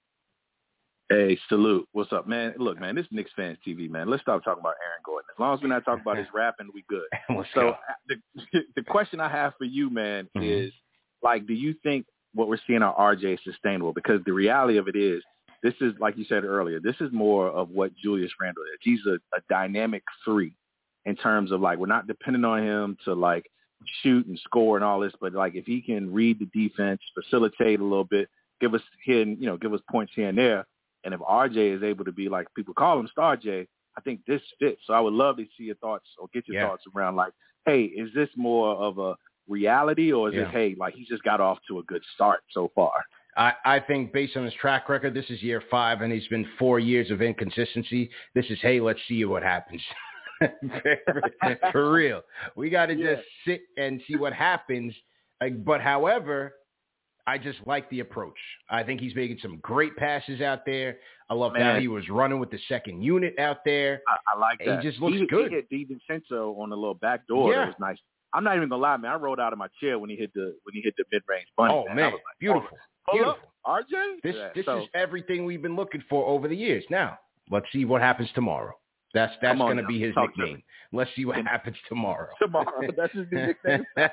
Hey, salute. What's up, man? Look, man, this is Knicks Fans T V, man. Let's stop talking about Aaron Gordon. As long as we're not talking about his rapping, we good. So the, the question I have for you, man, mm-hmm. is, like, do you think what we're seeing on R J is sustainable? Because the reality of it is, this is, like you said earlier, this is more of what Julius Randle is. He's a, a dynamic three in terms of, like, we're not depending on him to, like, shoot and score and all this, but, like, if he can read the defense, facilitate a little bit, give us hidden, you know, give us points here and there. And if R J is able to be, like people call him Star J, I think this fits. So I would love to see your thoughts or get your yeah. thoughts around, like, hey, is this more of a reality, or is yeah. it, hey, like, he's just got off to a good start so far? I, I think based on his track record, this is year five, and he's been four years of inconsistency. This is, hey, let's see what happens. For real. We got to yeah. just sit and see what happens. But, however, I just like the approach. I think he's making some great passes out there. I love how he was running with the second unit out there. I, I like that. He just looks he, good. He hit DiVincenzo on the little back door. Yeah. That was nice. I'm not even gonna lie, man. I rolled out of my chair when he hit the when he hit the mid range bunny. Oh man, man. Like, beautiful, oh, beautiful. R J, this yeah, this so, is everything we've been looking for over the years. Now let's see what happens tomorrow. That's that's going to be his Talk nickname. Let's see what happens tomorrow. Tomorrow. That's his new nickname. I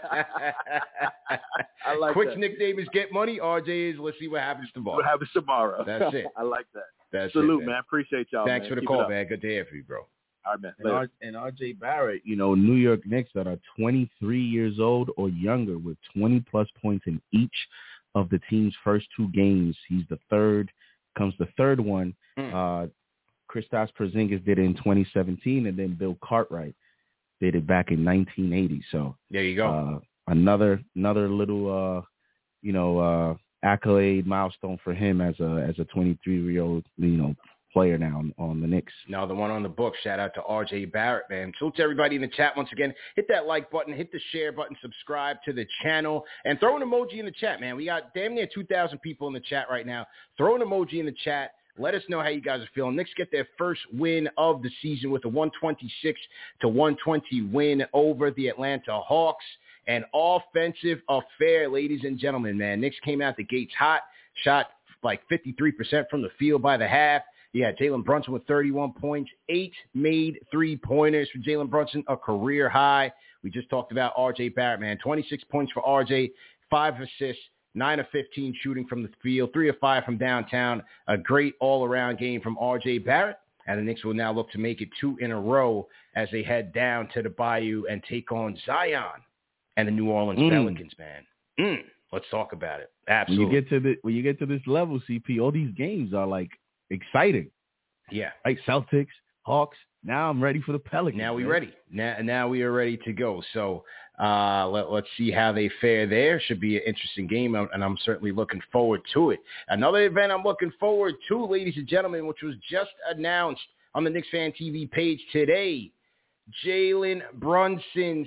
like Quick's that. nickname is Get Money. R J is let's see what happens tomorrow. What happens tomorrow. That's it. I like that. That's Salute, it, man. man. Appreciate y'all. Thanks man. for the Keep call, man. Good to hear from you, bro. All right, man. And, R- and R J Barrett, you know, New York Knicks that are twenty-three years old or younger with twenty plus points in each of the team's first two games. He's the third, comes the third one. Mm. Uh, Kristaps Porzingis did it in twenty seventeen, and then Bill Cartwright did it back in nineteen eighty. So there you go. Uh, another another little, uh, you know, uh, accolade milestone for him as a as a twenty-three-year-old, you know, player now on, on the Knicks. Now the one on the book. Shout out to R J Barrett, man. Salute to everybody in the chat once again. Hit that like button, hit the share button, subscribe to the channel, and throw an emoji in the chat, man. We got damn near two thousand people in the chat right now. Throw an emoji in the chat. Let us know how you guys are feeling. Knicks get their first win of the season with a one twenty-six to one twenty win over the Atlanta Hawks. An offensive affair, ladies and gentlemen, man. Knicks came out the gates hot, shot like fifty-three percent from the field by the half. Yeah, Jalen Brunson with thirty-one points, eight made three-pointers for Jalen Brunson, a career high. We just talked about R J Barrett, man. twenty-six points for R J, five assists, nine of fifteen shooting from the field, three of five from downtown. A great all-around game from R J Barrett. And the Knicks will now look to make it two in a row as they head down to the Bayou and take on Zion and the New Orleans mm. Pelicans, man. Mm. Let's talk about it. Absolutely. When you get to the when you get to this level, C P, all these games are like exciting. Yeah. Like Celtics, Hawks. Now I'm ready for the Pelicans. Now we're man. ready. Now, now we are ready to go. So uh, let, let's see how they fare there. Should be an interesting game, and I'm certainly looking forward to it. Another event I'm looking forward to, ladies and gentlemen, which was just announced on the Knicks Fan T V page today. Jalen Brunson's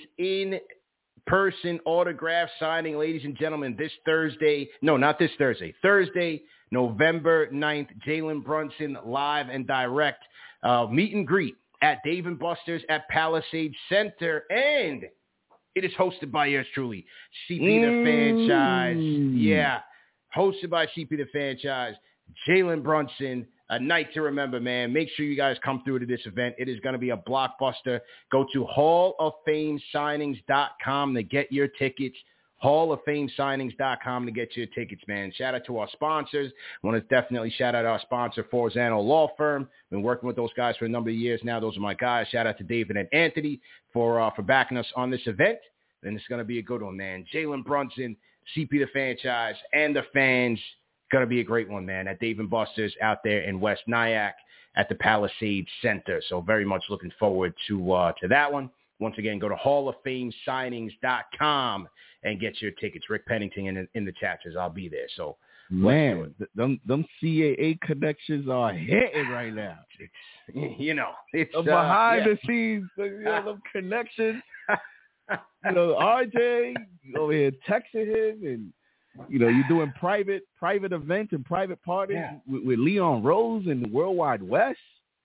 in-person autograph signing, ladies and gentlemen, this Thursday. No, not this Thursday. Thursday, November ninth, Jalen Brunson live and direct uh, meet and greet at Dave and Buster's at Palisades Center, and it is hosted by yours truly, C P The Franchise. Yeah, hosted by C P The Franchise. Jalen Brunson, a night to remember, man. Make sure you guys come through to this event. It is going to be a blockbuster. Go to hall of fame signings dot com to get your tickets. hall of fame signings dot com to get your tickets, man. Shout out to our sponsors. I want to definitely shout out our sponsor, Forzano Law Firm. Been working with those guys for a number of years now. Those are my guys. Shout out to David and Anthony for uh, for backing us on this event. And it's going to be a good one, man. Jalen Brunson, C P The Franchise, and the fans. Going to be a great one, man, at Dave and Buster's out there in West Nyack at the Palisades Center. So very much looking forward to uh, to that one. Once again, go to hall of fame signings dot com and get your tickets. Rick Pennington in, in the chat says I'll be there. So, man, them, them C A A connections are hitting right now. It's, you know, it's the behind uh, yeah. the scenes, you know, them connections. You know, R J over here texting him, and you know, you're doing private private events and private parties yeah. with, with Leon Rose and the Worldwide West.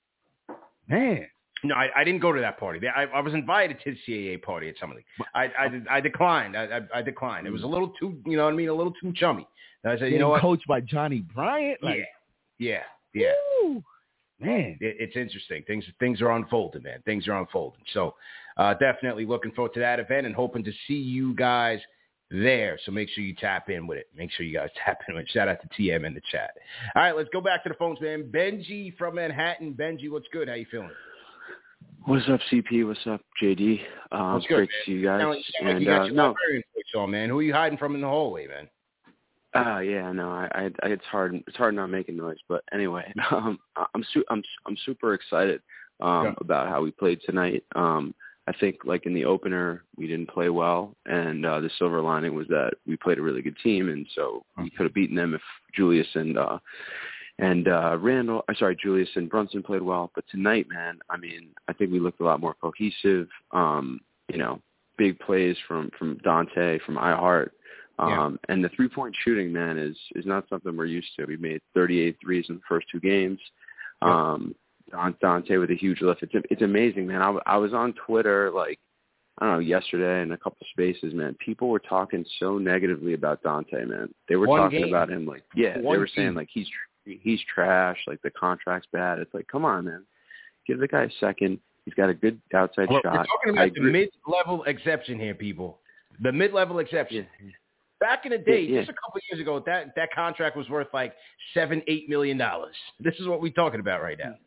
Man. No, I, I didn't go to that party. I, I was invited to the C A A party at some of the. I I, I declined. I, I I declined. It was a little too, you know what I mean, a little too chummy. And I said, you know what? Coached by Johnny Bryant. Like, yeah, yeah, yeah. Woo, man, it, it's interesting. Things things are unfolding, man. Things are unfolding. So uh, definitely looking forward to that event and hoping to see you guys there. So make sure you tap in with it. Make sure you guys tap in with it. Shout out to T M in the chat. All right, let's go back to the phones, man. Benji from Manhattan. Benji, what's good? How you feeling? What's up, C P? What's up, J D? Um, What's good, great man? to see you guys. Sound like, sound and like you got uh, your no, librarian voice on, man. Who are you hiding from in the hallway, man? Uh, yeah, no, I, I, I, it's hard. It's hard not making noise. But anyway, um, I'm, su- I'm, I'm super excited um, yeah. about how we played tonight. Um, I think, like in the opener, we didn't play well, and uh, the silver lining was that we played a really good team, and so we could have beaten them if Julius and uh, and uh, Randall, I'm sorry, Julius and Brunson played well. But tonight, man, I mean, I think we looked a lot more cohesive. Um, you know, big plays from from Dante, from iHeart. Um, yeah. And the three-point shooting, man, is is not something we're used to. We made thirty-eight threes in the first two games. Yeah. Um, Dante with a huge lift. It's it's amazing, man. I, I was on Twitter, like, I don't know, yesterday in a couple spaces, man. People were talking so negatively about Dante, man. They were One talking game. about him like, yeah, One they were game. saying, like, he's he's trash, like, the contract's bad. It's like, come on, man. Give the guy a second. He's got a good outside We're, shot. we're talking about the mid-level exception here, people. The mid-level exception. Yeah. Back in the day, yeah, yeah. just a couple of years ago, that, that contract was worth like seven, eight million dollars. This is what we're talking about right now.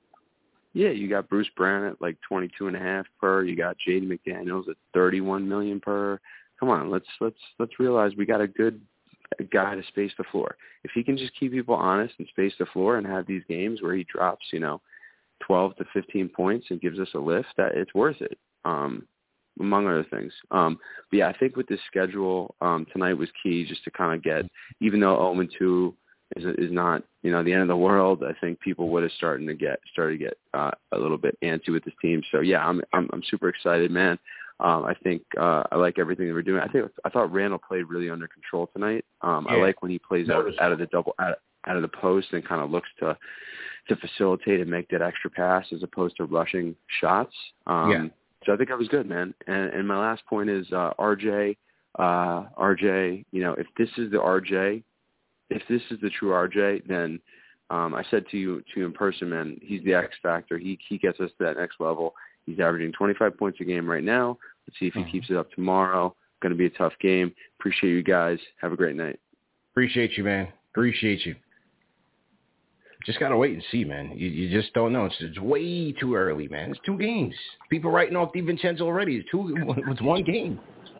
Yeah, you got Bruce Brown at like twenty-two and a half per. You got J D McDaniels at thirty-one million per. Come on, let's let's let's realize we got a good guy to space the floor. If he can just keep people honest and space the floor and have these games where he drops, you know, twelve to fifteen points and gives us a lift, that it's worth it. Um, among other things. Um, but yeah, I think with this schedule, um, tonight was key just to kind of get, even though oh and two is is not, you know, the end of the world, I think people would have started to get, started to get uh, a little bit antsy with this team. So yeah, I'm, I'm, I'm super excited, man. Um, I think uh, I like everything that we're doing. I think, I thought Randall played really under control tonight. Um, yeah. I like when he plays out, out of the double, out, out of the post and kind of looks to, to facilitate and make that extra pass as opposed to rushing shots. Um, yeah. So I think I was good, man. And, and my last point is uh, R J. Uh, R J, you know, if this is the R J, if this is the true R J, then Um, I said to you, to you in person, man, he's the X factor. He he gets us to that next level. He's averaging twenty-five points a game right now. Let's see if he mm-hmm. keeps it up tomorrow. Going to be a tough game. Appreciate you guys. Have a great night. Appreciate you, man. Appreciate you. Just got to wait and see, man. You, you just don't know. It's, it's way too early, man. It's two games. People writing off DiVincenzo already. It's two. It's one game.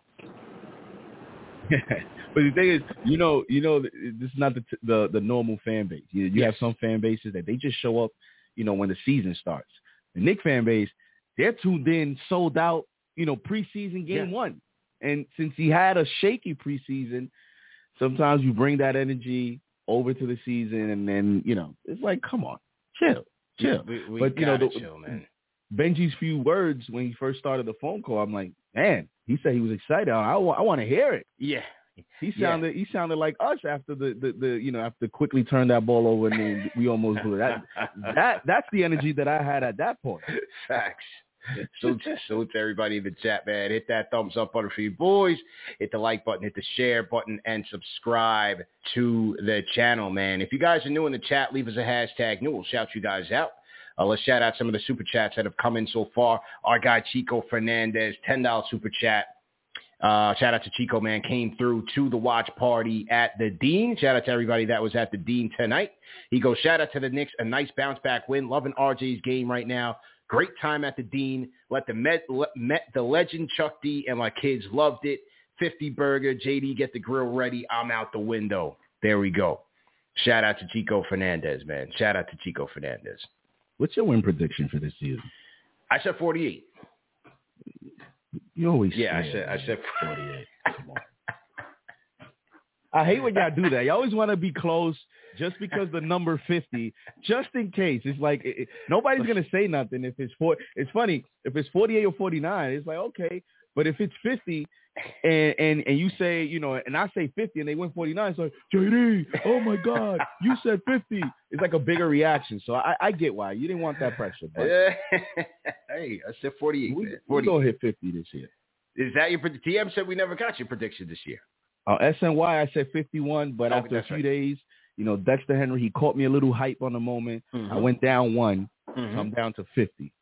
But the thing is, you know, you know, this is not the the, the normal fan base. You, you yes. have some fan bases that they just show up, you know, when the season starts. The Knicks fan base, they're tuned in, sold out, you know, preseason game yeah. one. And since he had a shaky preseason, sometimes you bring that energy over to the season, and then, you know, it's like, come on, chill, chill. We, we but you know, the, chill, man. Benji's few words when he first started the phone call, I'm like, man, he said he was excited. I, I want to hear it. Yeah. He sounded yeah. he sounded like us after the, the, the you know after quickly turned that ball over and then we almost blew it. That that that's the energy that I had at that point. Facts. So salute to everybody in the chat, man. Hit that thumbs up button for you boys. Hit the like button, hit the share button, and subscribe to the channel, man. If you guys are new in the chat, leave us a hashtag new. We'll shout you guys out. Uh, let's shout out some of the super chats that have come in so far. Our guy Chico Fernandez, ten dollars super chat. Uh, shout out to Chico, man, came through to the watch party at the Dean. Shout out to everybody that was at the Dean tonight. He goes, shout out to the Knicks, a nice bounce back win. Loving R J's game right now. Great time at the Dean. Let the Met, met the legend Chuck D and my kids loved it. fifty burger, J D get the grill ready. I'm out the window. There we go. Shout out to Chico Fernandez, man. Shout out to Chico Fernandez. What's your win prediction for this season? I said forty-eight. You always yeah. say I said I said forty-eight. Come on. I hate when y'all do that. You always want to be close just because the number fifty, just in case. It's like it, it, nobody's gonna say nothing if it's four. It's funny if it's forty-eight or forty-nine. It's like okay, but if it's fifty and and and you say you know, and I say fifty and they win forty-nine, it's like J D, oh my God, you said fifty. It's like a bigger reaction. So I, I get why you didn't want that pressure. But hey, I said forty-eight. We, man. We're gonna hit fifty this year. Is that your prediction? T M said we never got your prediction this year. Uh, S N Y, I said fifty-one, but oh, after a few right. days, you know, Dexter Henry, he caught me a little hype on the moment. Mm-hmm. I went down one. Mm-hmm. So I'm down to fifty.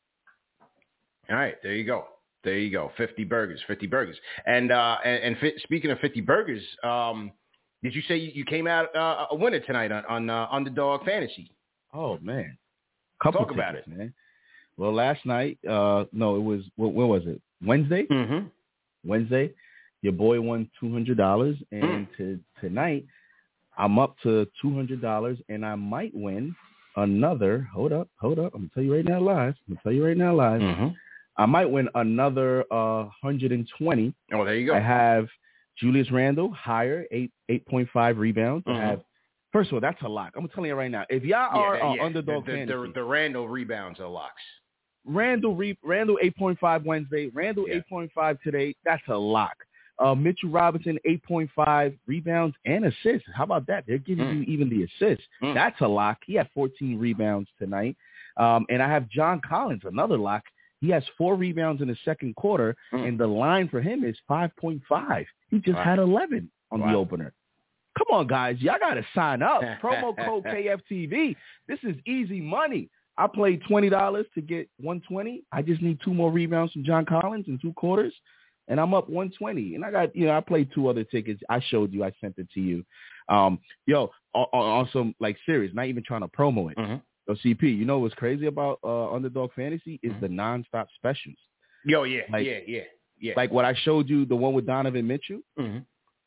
All right, there you go. There you go. fifty burgers, fifty burgers. And uh, and, and fi- speaking of fifty burgers, um, did you say you, you came out uh, a winner tonight on, on uh, Underdog Fantasy? Oh, man. Couple Talk tickets, about it. Man. Well, last night, uh, no, it was, what, where was it? Wednesday? Mm-hmm. Wednesday, your boy won two hundred dollars. And mm. to, tonight, I'm up to two hundred dollars, and I might win another. Hold up, hold up. I'm going to tell you right now live. I'm going to tell you right now live. Mm-hmm. I might win another uh, one hundred twenty. Oh, there you go. I have Julius Randle, higher, eight, eight point five rebounds. Mm-hmm. I have, first of all, that's a lock. I'm telling you right now. If y'all are yeah, uh, yeah. Underdog the, the, Fantasy. The, the Randle rebounds are locks. Randle, re- Randle eight point five Wednesday. Randle yeah. eight point five today. That's a lock. Uh, Mitchell Robinson, eight point five rebounds and assists. How about that? They're giving mm. you even the assists. Mm. That's a lock. He had fourteen rebounds tonight. Um, and I have John Collins, another lock. He has four rebounds in the second quarter, mm. and the line for him is five point five. He just wow. had eleven on wow. the opener. Come on, guys. Y'all got to sign up. Promo code K F T V. This is easy money. I played twenty dollars to get one hundred twenty. I just need two more rebounds from John Collins in two quarters, and I'm up one hundred twenty. And I got, you know, I played two other tickets. I showed you. I sent it to you. Um, yo, on, on some, like, serious, not even trying to promo it. Mm-hmm. So, C P, you know what's crazy about uh, Underdog Fantasy is mm-hmm. the nonstop specials. Yo, yeah, like, yeah, yeah, yeah. Like what I showed you, the one with Donovan Mitchell. Mm-hmm.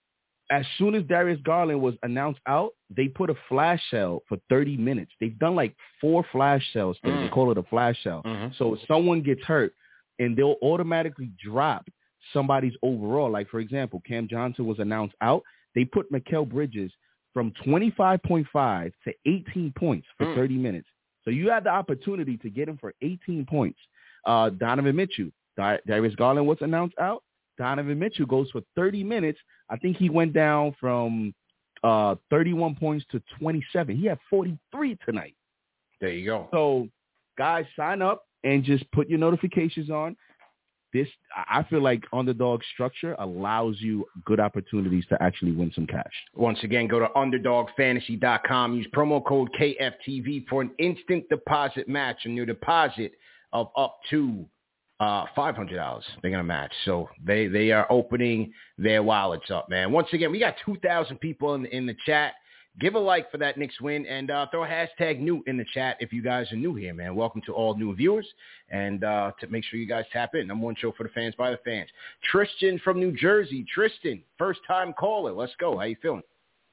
As soon as Darius Garland was announced out, they put a flash sale for thirty minutes. They've done like four flash sales. Mm-hmm. They call it a flash sale. Mm-hmm. So if someone gets hurt, and they'll automatically drop somebody's overall. Like, for example, Cam Johnson was announced out. They put Mikal Bridges from twenty-five point five to eighteen points for mm. thirty minutes. So you had the opportunity to get him for eighteen points. Uh, Donovan Mitchell, Di- Darius Garland was announced out. Donovan Mitchell goes for thirty minutes. I think he went down from uh, thirty-one points to twenty-seven. He had forty-three tonight. There you go. So, guys, sign up and just put your notifications on. this, I feel like underdog structure allows you good opportunities to actually win some cash. Once again, go to underdog fantasy dot com. Use promo code K F T V for an instant deposit match on your deposit of up to uh, five hundred dollars. They're going to match. So they, they are opening their wallets up, man. Once again, we got two thousand people in, in the chat. Give a like for that Knicks win and uh, throw a hashtag new in the chat if you guys are new here, man. Welcome to all new viewers. And uh, to make sure you guys tap in. Number one show for the fans by the fans. Tristan from New Jersey. Tristan, first time caller. Let's go. How you feeling?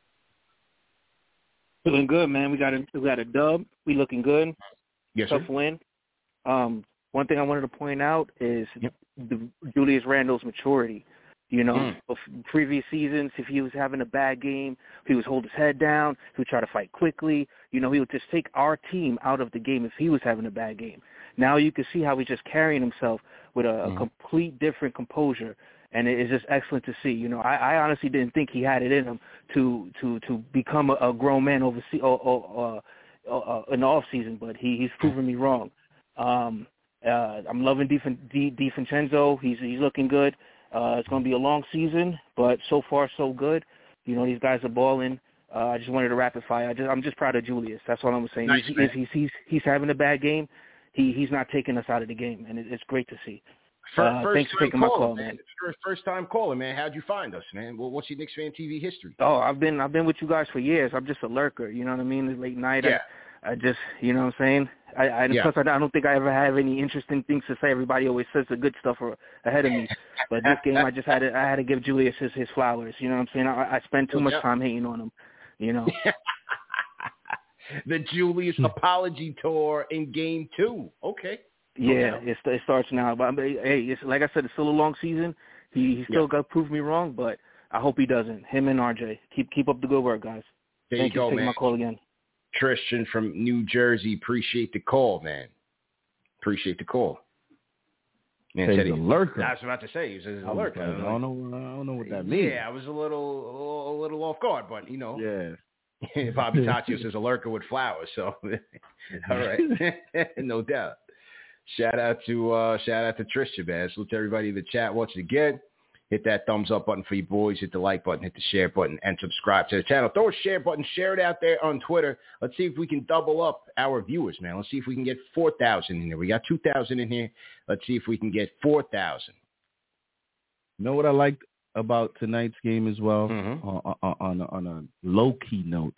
Feeling good, man. We got a we got a dub. We looking good. Yes, Tough sir. win. Um, one thing I wanted to point out is yep. the, Julius Randle's maturity. You know, Mm. of previous seasons, if he was having a bad game, he would hold his head down. He would try to fight quickly. You know, he would just take our team out of the game if he was having a bad game. Now you can see how he's just carrying himself with a, Mm. a complete different composure, and it is just excellent to see. You know, I, I honestly didn't think he had it in him to to to become a, a grown man overseas or, or, uh, uh, in the off season, but he, he's proven me wrong. Um, uh, I'm loving DiVincenzo. He's he's looking good. Uh, it's going to be a long season, but so far so good. You know, these guys are balling. Uh, I just wanted to rapid fire. I just, I'm just proud of Julius. That's all I'm saying. Nice, he's, man. he's, he's, he's having a bad game. He He's not taking us out of the game, and it, it's great to see. First, Uh, first thanks for time taking my caller, call, man. man. First, first time caller, man. How'd you find us, man? Well, what's your Knicks Fan T V history? Oh, I've been I've been with you guys for years. I'm just a lurker. You know what I mean? It's late night. Yeah. I, I just, you know what I'm saying? I, I Yeah. Plus, I, I don't think I ever have any interesting things to say. Everybody always says the good stuff are ahead of me. But this game, I just had to I had to give Julius his, his flowers. You know what I'm saying? I, I spend too much Yeah. time hating on him. You know. The Julius apology tour in game two. Okay. Yeah, Okay. it, it starts now. But I mean, hey, it's, like I said, it's still a long season. He he still Yeah. got to prove me wrong, but I hope he doesn't. Him and R J, keep keep up the good work, guys. There Thank you you go, for taking man. my call again. Tristan from New Jersey. Appreciate the call, man. Appreciate the call. Man, Say said he's he- a lurker. I was about to say he's a I was lurker. like, I don't know. I don't know what that means. Yeah, I was a little, a little, a little off guard, but you know, Yeah. Bobby Tatios says a lurker with flowers. So, all right, no doubt. Shout out to uh, shout out to Tristan, man. Salute to everybody in the chat. Once again, hit that thumbs up button for you boys. Hit the like button, hit the share button, and subscribe to the channel. Throw a share button, share it out there on Twitter. Let's see if we can double up our viewers, man. Let's see if we can get four thousand in there. We got two thousand in here. Let's see if we can get four thousand. You know what I liked about tonight's game as well, Mhm. on, on, on, a, on a low-key note,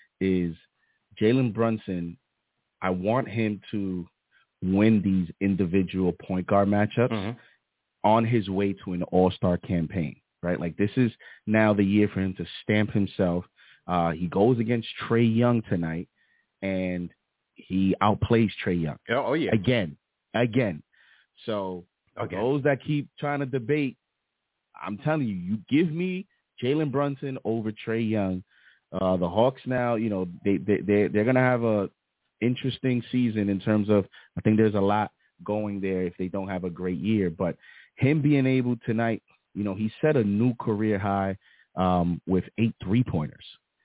is Jalen Brunson. I want him to win these individual point guard matchups Mhm. on his way to an all-star campaign, right? Like, this is now the year for him to stamp himself. Uh, he goes against Trae Young tonight, and he outplays Trae Young. Oh, oh yeah. Again, again. So for Okay. those that keep trying to debate, I'm telling you, you give me Jalen Brunson over Trae Young. Uh, the Hawks now, you know, they, they, they, they're going to have a interesting season in terms of, I think there's a lot going there if they don't have a great year. But him being able tonight, you know, he set a new career high um, with eight three-pointers.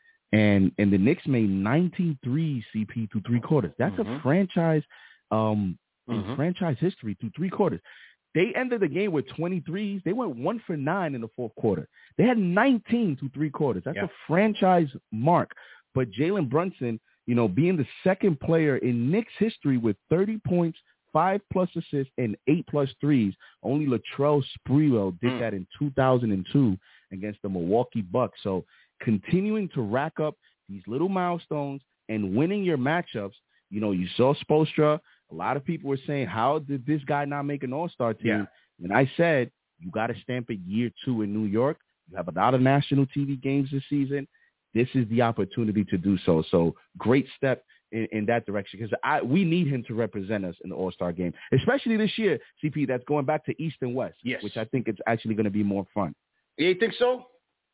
And and the Knicks made nineteen threes, C P, through three quarters. That's Mhm. a franchise um, in Mhm. franchise history through three quarters. They ended the game with twenty-threes. They went one for nine in the fourth quarter. They had nineteen through three quarters. That's Yeah. a franchise mark. But Jalen Brunson, you know, being the second player in Knicks history with thirty points, five plus assists, and eight plus threes. Only Latrell Sprewell did Mm. that in two thousand two against the Milwaukee Bucks. So continuing to rack up these little milestones and winning your matchups. You know, you saw Spoelstra. A lot of people were saying, how did this guy not make an all-star team? Yeah. And I said, you got to stamp it year two in New York. You have a lot of national T V games this season. This is the opportunity to do so. So great step in, in that direction, because I we need him to represent us in the All-Star game, especially this year, C P, that's going back to East and West, Yes. which I think it's actually going to be more fun. You think so?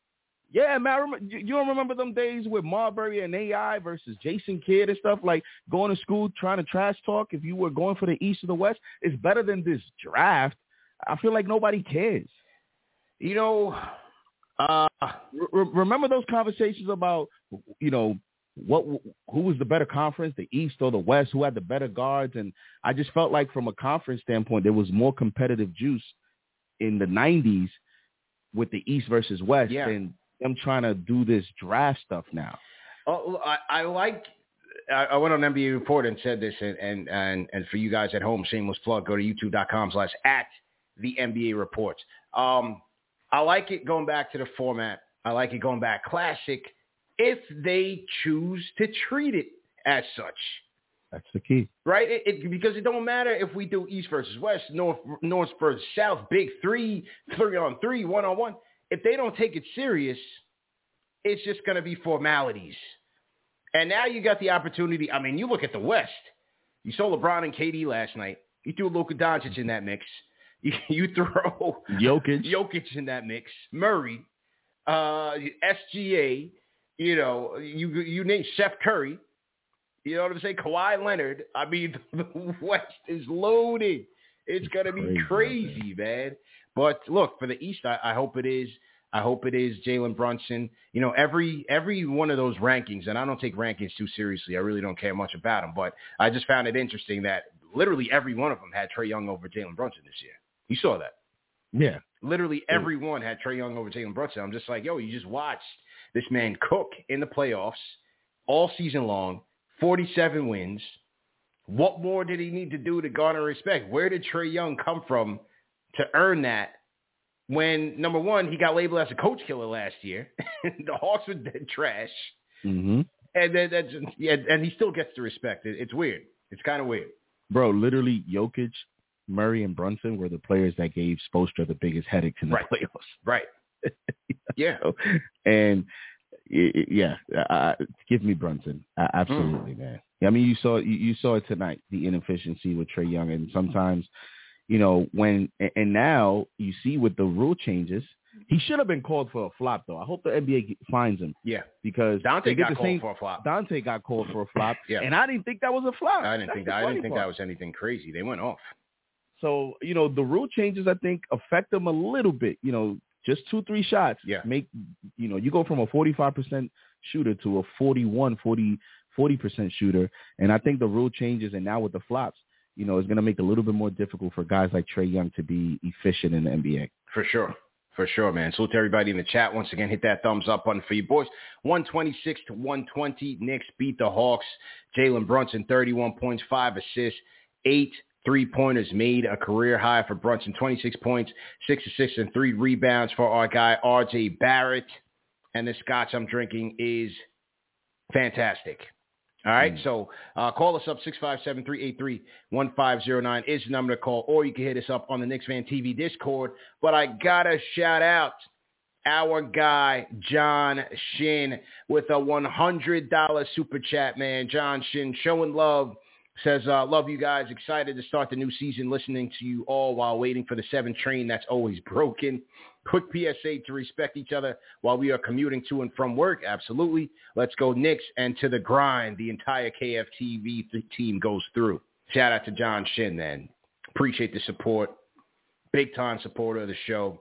Yeah, man. I rem- you you don't remember them days with Marbury and A I versus Jason Kidd and stuff, like going to school trying to trash talk if you were going for the East or the West? It's better than this draft. I feel like nobody cares. You know, uh, R- remember those conversations about, you know, what who was the better conference, the East or the West? Who had the better guards? And I just felt like from a conference standpoint, there was more competitive juice in the nineties with the East versus West yeah. than them trying to do this draft stuff now. Oh, I, I like. I, I went on N B A Report and said this, and, and and and for you guys at home, shameless plug. Go to youtube dot com slash at the N B A Reports. Um, I like it going back to the format. I like it going back classic. If they choose to treat it as such. That's the key. Right? It, it, because it don't matter if we do East versus West, North, North versus South, big three, three on three, one on one. If they don't take it serious, it's just going to be formalities. And now you got the opportunity. I mean, you look at the West. You saw LeBron and K D last night. You threw Luka Doncic in that mix. You, you throw Jokic. Jokic in that mix. Murray, uh, S G A. You know, you you name Steph Curry. You know what I'm saying? Kawhi Leonard. I mean, the West is loaded. It's going to be crazy, man. But look, for the East, I, I hope it is. I hope it is Jalen Brunson. You know, every every one of those rankings, and I don't take rankings too seriously. I really don't care much about them. But I just found it interesting that literally every one of them had Trae Young over Jalen Brunson this year. You saw that? Yeah. Literally every one had Trae Young over Jalen Brunson. I'm just like, yo, you just watched this man cook in the playoffs all season long, forty-seven wins. What more did he need to do to garner respect? Where did Trae Young come from to earn that when, number one, he got labeled as a coach killer last year? The Hawks were dead trash. Mm-hmm. And then that's, yeah, and he still gets the respect. It, it's weird. It's kind of weird. Bro, literally Jokic, Murray, and Brunson were the players that gave Spoelstra the biggest headaches in the right. playoffs. Right. Yeah. And it, yeah, uh, give me Brunson. Uh, absolutely, mm. man. I mean, you saw you, you saw it tonight, the inefficiency with Trae Young, and sometimes, you know, when and now you see with the rule changes, he should have been called for a flop, though. I hope the N B A finds him. Yeah, because Dante they did got the called same, for a flop. Dante got called for a flop, yeah, and I didn't think that was a flop. I didn't That's think that. I didn't think part. that was anything crazy. They went off. So you know, the rule changes I think affect them a little bit. You know, just two, three shots. Yeah. Make you know, you go from a forty-five percent shooter to a forty-one, forty, forty percent shooter, and I think the rule changes, and now with the flops, you know, it's going to make it a little bit more difficult for guys like Trae Young to be efficient in the N B A. For sure. For sure, man. Salute to everybody in the chat. Once again, hit that thumbs up button for you boys. one twenty-six to one twenty. Knicks beat the Hawks. Jalen Brunson, thirty-one points, five assists, eight three-pointers made, a career high for Brunson. twenty-six points, six assists, and three rebounds for our guy, R J Barrett. And the scotch I'm drinking is fantastic. All right, mm. so uh, call us up, six five seven, three eight three, one five zero nine is the number to call, or you can hit us up on the Knicks Fan T V Discord. But I got to shout out our guy, John Shin, with a one hundred dollars super chat, man. John Shin, showing love, says, uh, love you guys, excited to start the new season, listening to you all while waiting for the seven train that's always broken. Quick P S A to respect each other while we are commuting to and from work. Absolutely. Let's go Knicks, and to the grind the entire K F T V team goes through. Shout out to John Shin, man. Appreciate the support. Big time supporter of the show.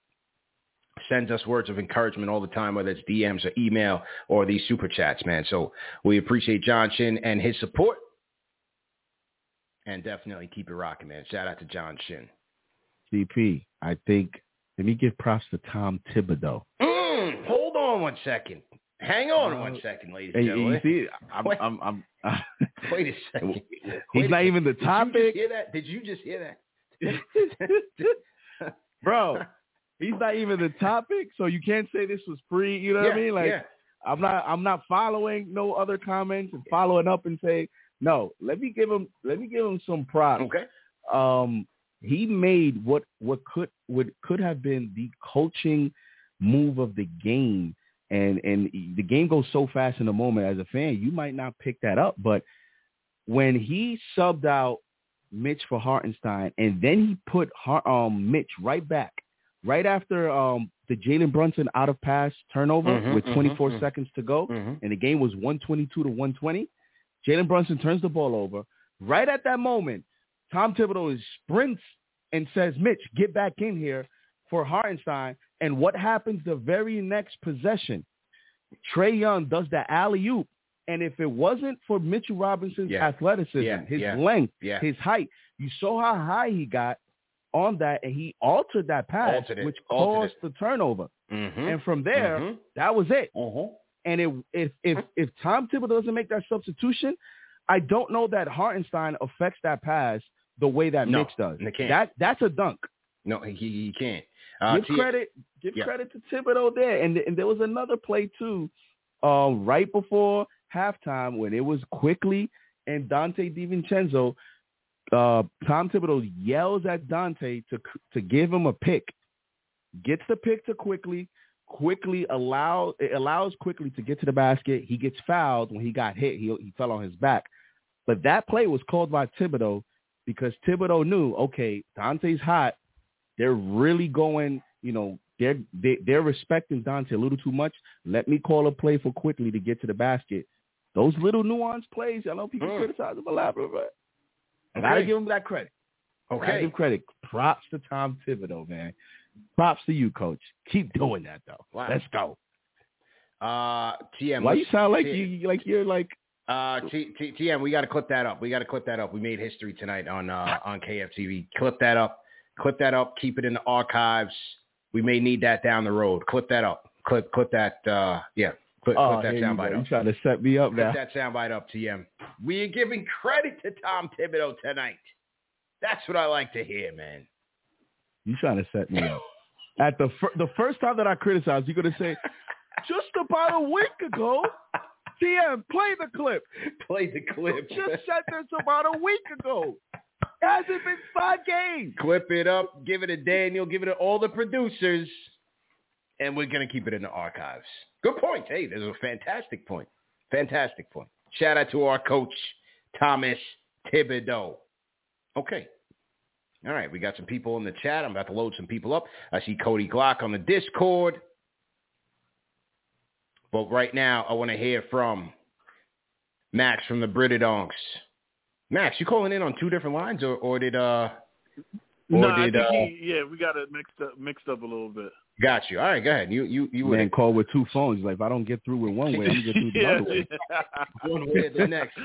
Sends us words of encouragement all the time, whether it's D Ms or email or these super chats, man. So we appreciate John Shin and his support. And definitely keep it rocking, man. Shout out to John Shin. C P, I think, let me give props to Tom Thibodeau. Mm, hold on one second. Hang on uh, one second, ladies and gentlemen. You see, I'm, wait, I'm, I'm, I'm wait a second. He's wait not a even the topic. Did you just hear that? Did you just hear that? Bro, he's not even the topic, so you can't say this was free. You know yeah, what I mean? Like, yeah. I'm not, I'm not following no other comments and following up and say, no, let me give him, let me give him some props. Okay. Um, he made what, what could, what could have been the coaching move of the game. And, and the game goes so fast in the moment. As a fan, you might not pick that up, but when he subbed out Mitch for Hartenstein, and then he put um, Mitch right back, right after um, the Jalen Brunson out of pass turnover mm-hmm, with twenty-four mm-hmm, seconds to go, mm-hmm. and the game was one twenty-two to one twenty. Jalen Brunson turns the ball over. Right at that moment, Tom Thibodeau sprints and says, Mitch, get back in here for Hartenstein. And what happens the very next possession? Trae Young does the alley-oop And if it wasn't for Mitchell Robinson's Yeah. athleticism, Yeah. his Yeah. length, Yeah. his height, you saw how high he got on that, and he altered that pass, Altered it. which Altered caused the turnover. Mm-hmm. And from there, Mhm. that was it. Mm-hmm. And it, if if if Tom Thibodeau doesn't make that substitution, I don't know that Hartenstein affects that pass the way that No, Mitch does. they can't. That that's a dunk. No, he, he can't. Uh, give T- credit, give yeah. credit to Thibodeau there. And and there was another play too, uh, right before halftime when it was Quickly and Dante DiVincenzo. Uh, Tom Thibodeau yells at Dante to to give him a pick. Gets the pick to Quickly. Quickly allow it allows Quickly to get to the basket. He gets fouled when he got hit. He he fell on his back. But that play was called by Thibodeau because Thibodeau knew, okay, Dante's hot. They're really going, you know, they're they, they're respecting Dante a little too much. Let me call a play for Quickly to get to the basket. Those little nuanced plays, I know people Mm. criticize them a lot, but I Okay. gotta give him that credit. Okay. Gotta give credit. Props to Tom Thibodeau, man. Props to you, Coach. Keep doing that though. Wow. Let's go. Uh, T M. Why you sound like T- you like you're like Uh, T- T- TM, we got to clip that up. We got to clip that up. We made history tonight on uh, on K F T V. Clip that up. Clip that up. Keep it in the archives. We may need that down the road. Clip that up. Clip clip that. Uh, yeah. Clip, oh, clip that here you soundbite go. up. You trying to set me up Clip now? that soundbite up, T M. We are giving credit to Tom Thibodeau tonight. That's what I like to hear, man. You trying to set me up? At the fir- the first time that I criticized, you're gonna say, just about a week ago. T M, play the clip. Play the clip. You just said this about a week ago. Hasn't been five games. Clip it up. Give it to Daniel. Give it to all the producers. And we're going to keep it in the archives. Good point. Hey, this is a fantastic point. Fantastic point. Shout out to our coach, Thomas Thibodeau. Okay. All right. We got some people in the chat. I'm about to load some people up. I see Cody Glock on the Discord. But right now, I want to hear from Max from the Britidonks. Max, you calling in on two different lines, or, or did uh, or no, did I think uh, he, yeah, we got it mixed up, mixed up a little bit. got you? All right, go ahead. You you you Man would call with two phones. He's like, if I don't get through with one way, I'm get through the yeah, other way. one way or the next.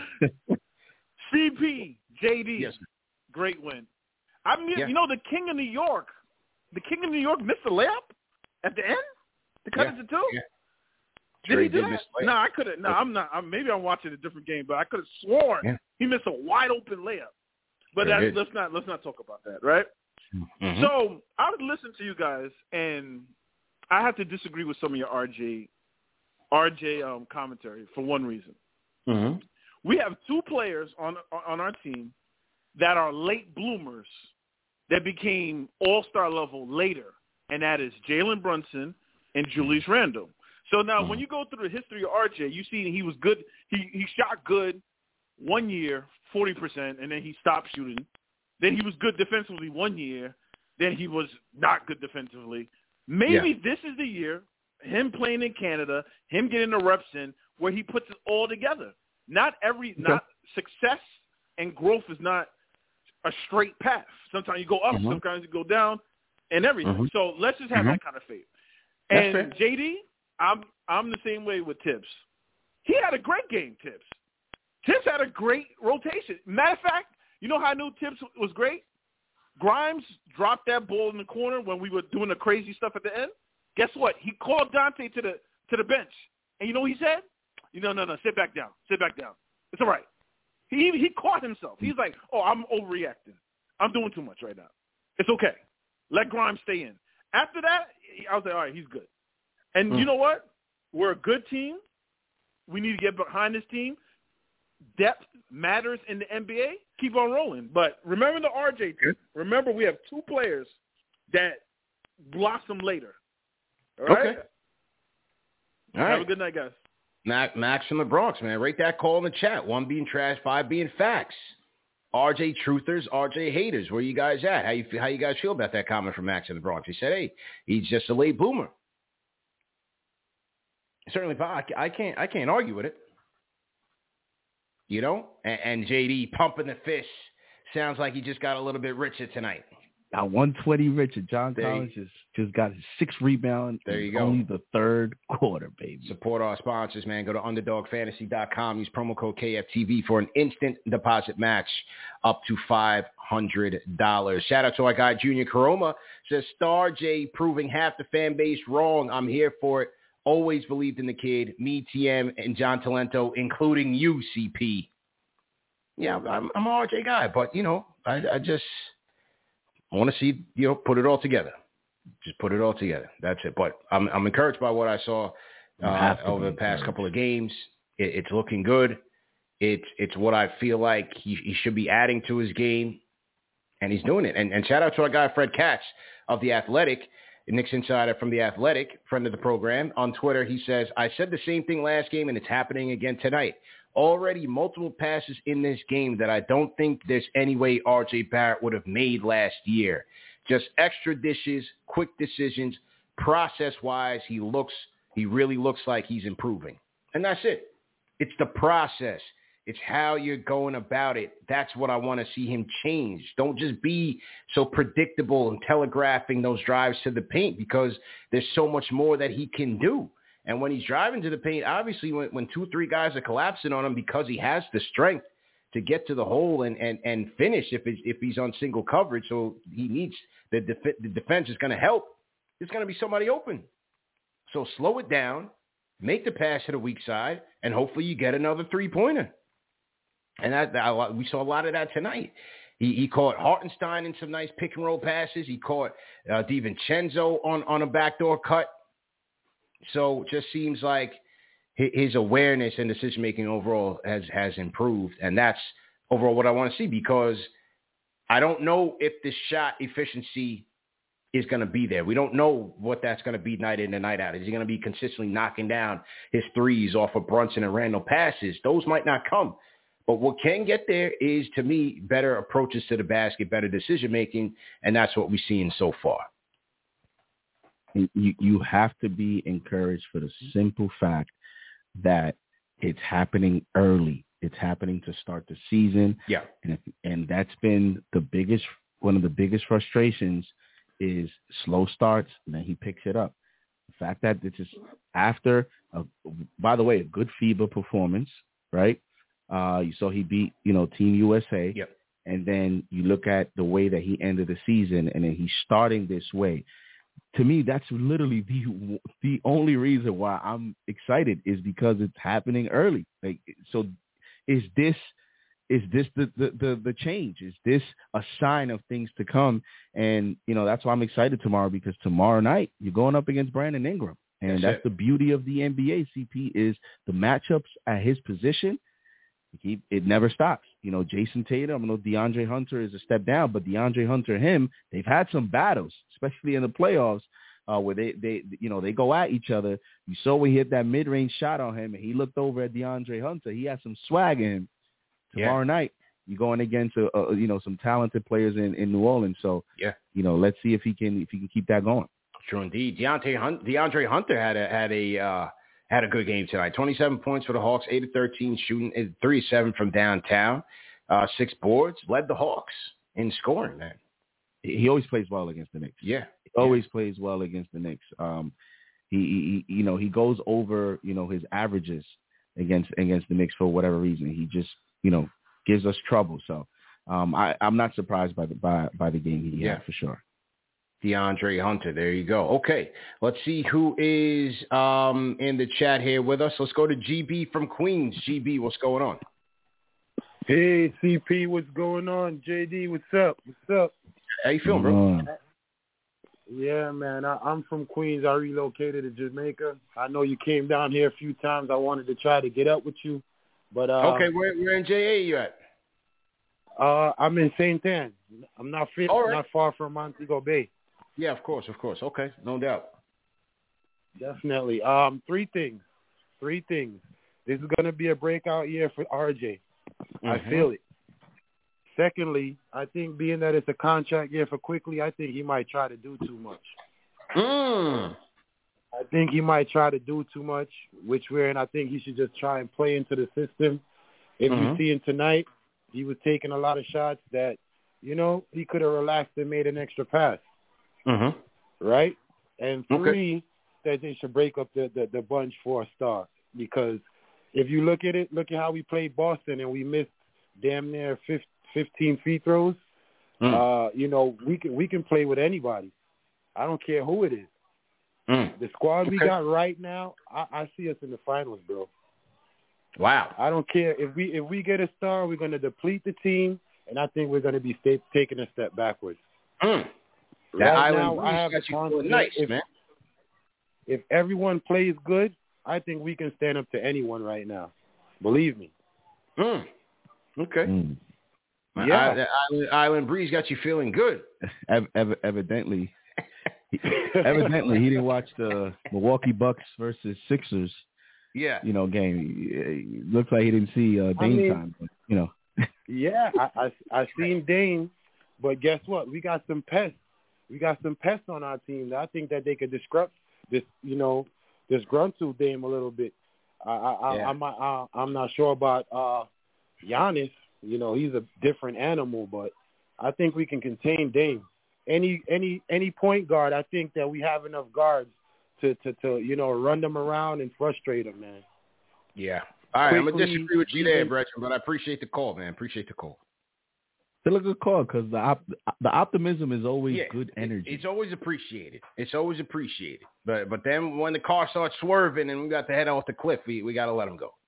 C P J D, Yes. great win. I mean, Yeah. you know, the King of New York, the King of New York missed a layup at the end to cut Yeah. it to two. Yeah. Did Trey he do did that? miss a layup. No, I couldn't. No, I'm not. I'm, maybe I'm watching a different game, but I could have sworn Yeah. he missed a wide open layup. But Sure that's, did. let's not let's not talk about that, right? Mhm. So I would listen to you guys, and I have to disagree with some of your R J R J um, commentary for one reason. Mhm. We have two players on on our team that are late bloomers that became all-star level later, and that is Jalen Brunson and Julius Randle. So now when you go through the history of R J, you see he was good. He he shot good one year, forty percent, and then he stopped shooting. Then he was good defensively one year. Then he was not good defensively. Maybe Yeah. this is the year, him playing in Canada, him getting the reps in, where he puts it all together. Not every, Okay. not success and growth is not a straight path. Sometimes you go up, Mhm. sometimes you go down, and everything. Mhm. So let's just have Mhm. that kind of faith. That's And fair. J D, I'm I'm the same way with Tibbs. He had a great game, Tibbs. Tibbs had a great rotation. Matter of fact, you know how I knew Tibbs was great? Grimes dropped that ball in the corner when we were doing the crazy stuff at the end. Guess what? He called Dante to the to the bench. And you know what he said? You know, no, no, sit back down. Sit back down. It's all right. He he caught himself. He's like, oh, I'm overreacting. I'm doing too much right now. It's okay. Let Grimes stay in. After that, I was like, all right, he's good. And Mm. you know what? We're a good team. We need to get behind this team. Depth matters in the N B A. Keep on rolling. But remember the R J thing. Remember, we have two players that blossom later. All right? Okay. All Have right. a good night, guys. Max, Max from the Bronx, man. Rate that call in the chat. One being trash, five being facts. R J truthers, R J haters. Where you guys at? How you how you guys feel about that comment from Max in the Bronx? He said, "Hey, he's just a late boomer." Certainly, I I can't I can't argue with it. You know, and, and J D pumping the fist sounds like he just got a little bit richer tonight. Got one twenty richer. John There Collins just, just got his sixth rebound. There you in go. Only the third quarter, baby. Support our sponsors, man. Go to underdog fantasy dot com. Use promo code K F T V for an instant deposit match up to five hundred dollars. Shout out to our guy, Junior Karoma. Says, Star J proving half the fan base wrong. I'm here for it. Always believed in the kid. Me, T M, and John Talento, including you, C P. Yeah, I'm, I'm an R J guy, but, you know, I, I just... I want to see, you know, put it all together. Just put it all together. That's it. But I'm I'm encouraged by what I saw uh, over the past couple of games. It, it's looking good. It's it's what I feel like he, he should be adding to his game, and he's doing it. And, and shout out to our guy Fred Katz of The Athletic, Knicks insider from The Athletic, friend of the program. On Twitter, he says, I said the same thing last game, and it's happening again tonight. Already multiple passes in this game that I don't think there's any way R J Barrett would have made last year. Just extra dishes, quick decisions, process-wise, he looks, he really looks like he's improving. And that's it. It's the process. It's how you're going about it. That's what I want to see him change. Don't just be so predictable and telegraphing those drives to the paint, because there's so much more that he can do. And when he's driving to the paint, obviously when, when two, three guys are collapsing on him, because he has the strength to get to the hole and, and, and finish if it's, if he's on single coverage. So he needs the, def- the defense is going to help. There's going to be somebody open. So slow it down, make the pass to the weak side, and hopefully you get another three-pointer. And that, that we saw a lot of that tonight. He, he caught Hartenstein in some nice pick-and-roll passes. He caught uh, DiVincenzo on, on a backdoor cut. So it just seems like his awareness and decision-making overall has, has improved. And that's overall what I want to see, because I don't know if the shot efficiency is going to be there. We don't know what that's going to be night in and night out. Is he going to be consistently knocking down his threes off of Brunson and Randall passes? Those might not come. But what can get there is, to me, better approaches to the basket, better decision-making, and that's what we've seen so far. You you have to be encouraged for the simple fact that it's happening early. It's happening to start the season. Yeah. And, if, and that's been the biggest, one of the biggest frustrations is slow starts, and then he picks it up. The fact that this is after, a, by the way, a good FIBA performance, right? Uh, so he beat, you know, Team U S A. Yep. And then you look at the way that he ended the season, and then he's starting this way. To me, that's literally the the only reason why I'm excited, is because it's happening early. Like, so is this is this the, the, the, the change? Is this a sign of things to come? And, you know, that's why I'm excited tomorrow, because tomorrow night you're going up against Brandon Ingram. And that's, that's the beauty of the N B A, C P, is the matchups at his position. He, it never stops. You know, Jason Tatum, I know DeAndre Hunter is a step down, but DeAndre Hunter and him, they've had some battles, especially in the playoffs, uh, where they, they, you know, they go at each other. You saw when he hit that mid-range shot on him, and he looked over at DeAndre Hunter. He had some swag in him. Tomorrow yeah. night, you're going against, a, a, you know, some talented players in, in New Orleans. So, yeah, you know, let's see if he can if he can keep that going. True indeed. DeAndre Hunter, DeAndre Hunter had a had a uh, had a good game tonight. twenty-seven points for the Hawks, eight of thirteen shooting, three of seven from downtown, uh, six boards. Led the Hawks in scoring, man. He always plays well against the Knicks. Yeah, he always yeah. plays well against the Knicks. Um, he, he, you know, he goes over, you know, his averages against against the Knicks for whatever reason. He just, you know, gives us trouble. So um, I, I'm not surprised by the by by the game he yeah. had for sure. DeAndre Hunter. There you go. Okay, let's see who is um, in the chat here with us. Let's go to G B from Queens. G B, what's going on? Hey, C P, what's going on? J D, what's up? What's up? How you feeling, bro? Yeah, man. I, I'm from Queens. I relocated to Jamaica. I know you came down here a few times. I wanted to try to get up with you, but uh, okay, where where in J A you at? Uh, I'm in Saint Anne. I'm not fit, right. not far from Montego Bay. Yeah, of course, of course. Okay, no doubt. Definitely. Um, three things. Three things. This is going to be a breakout year for R J. Mm-hmm. I feel it. Secondly, I think being that it's a contract year for Quickly, I think he might try to do too much. Mm. I think he might try to do too much, which we're in. I think he should just try and play into the system. If mm-hmm. you see him tonight, he was taking a lot of shots that you know, he could have relaxed and made an extra pass. Mm-hmm. Right? And three, okay. that they should break up the, the, the bunch for a star. Because if you look at it, look at how we played Boston and we missed damn near fifteen free throws. Mm. Uh, you know, we can we can play with anybody. I don't care who it is. Mm. The squad okay. we got right now, I, I see us in the finals, bro. Wow. I don't care if we if we get a star, we're going to deplete the team, and I think we're going to be st- taking a step backwards. Mm. Right that island now, I have got you feeling nice, if, man. If everyone plays good, I think we can stand up to anyone right now. Believe me. Mm. Okay. Mm. Yeah. I, island, island Breeze got you feeling good. Ev- ev- evidently. evidently, he didn't watch the Milwaukee Bucks versus Sixers. Yeah. You know, game. It looks like he didn't see uh, Dame I mean, time. But, you know. yeah, I, I I seen Dame, but guess what? We got some pests. We got some pests on our team that I think that they could disrupt this, you know, disgruntled Dame a little bit. I, I, yeah. I, I'm, I, I'm not sure about uh, Giannis. You know, he's a different animal, but I think we can contain Dame. Any, any, any point guard, I think that we have enough guards to, to, to you know, run them around and frustrate them, man. Yeah. All right, Quickly, I'm gonna disagree with you there, Breton, but I appreciate the call, man. Appreciate the call. Still a good call because the op- the optimism is always yeah, good energy. It's always appreciated. It's always appreciated. But but then when the car starts swerving and we got to head off the cliff, we, we got to let them go.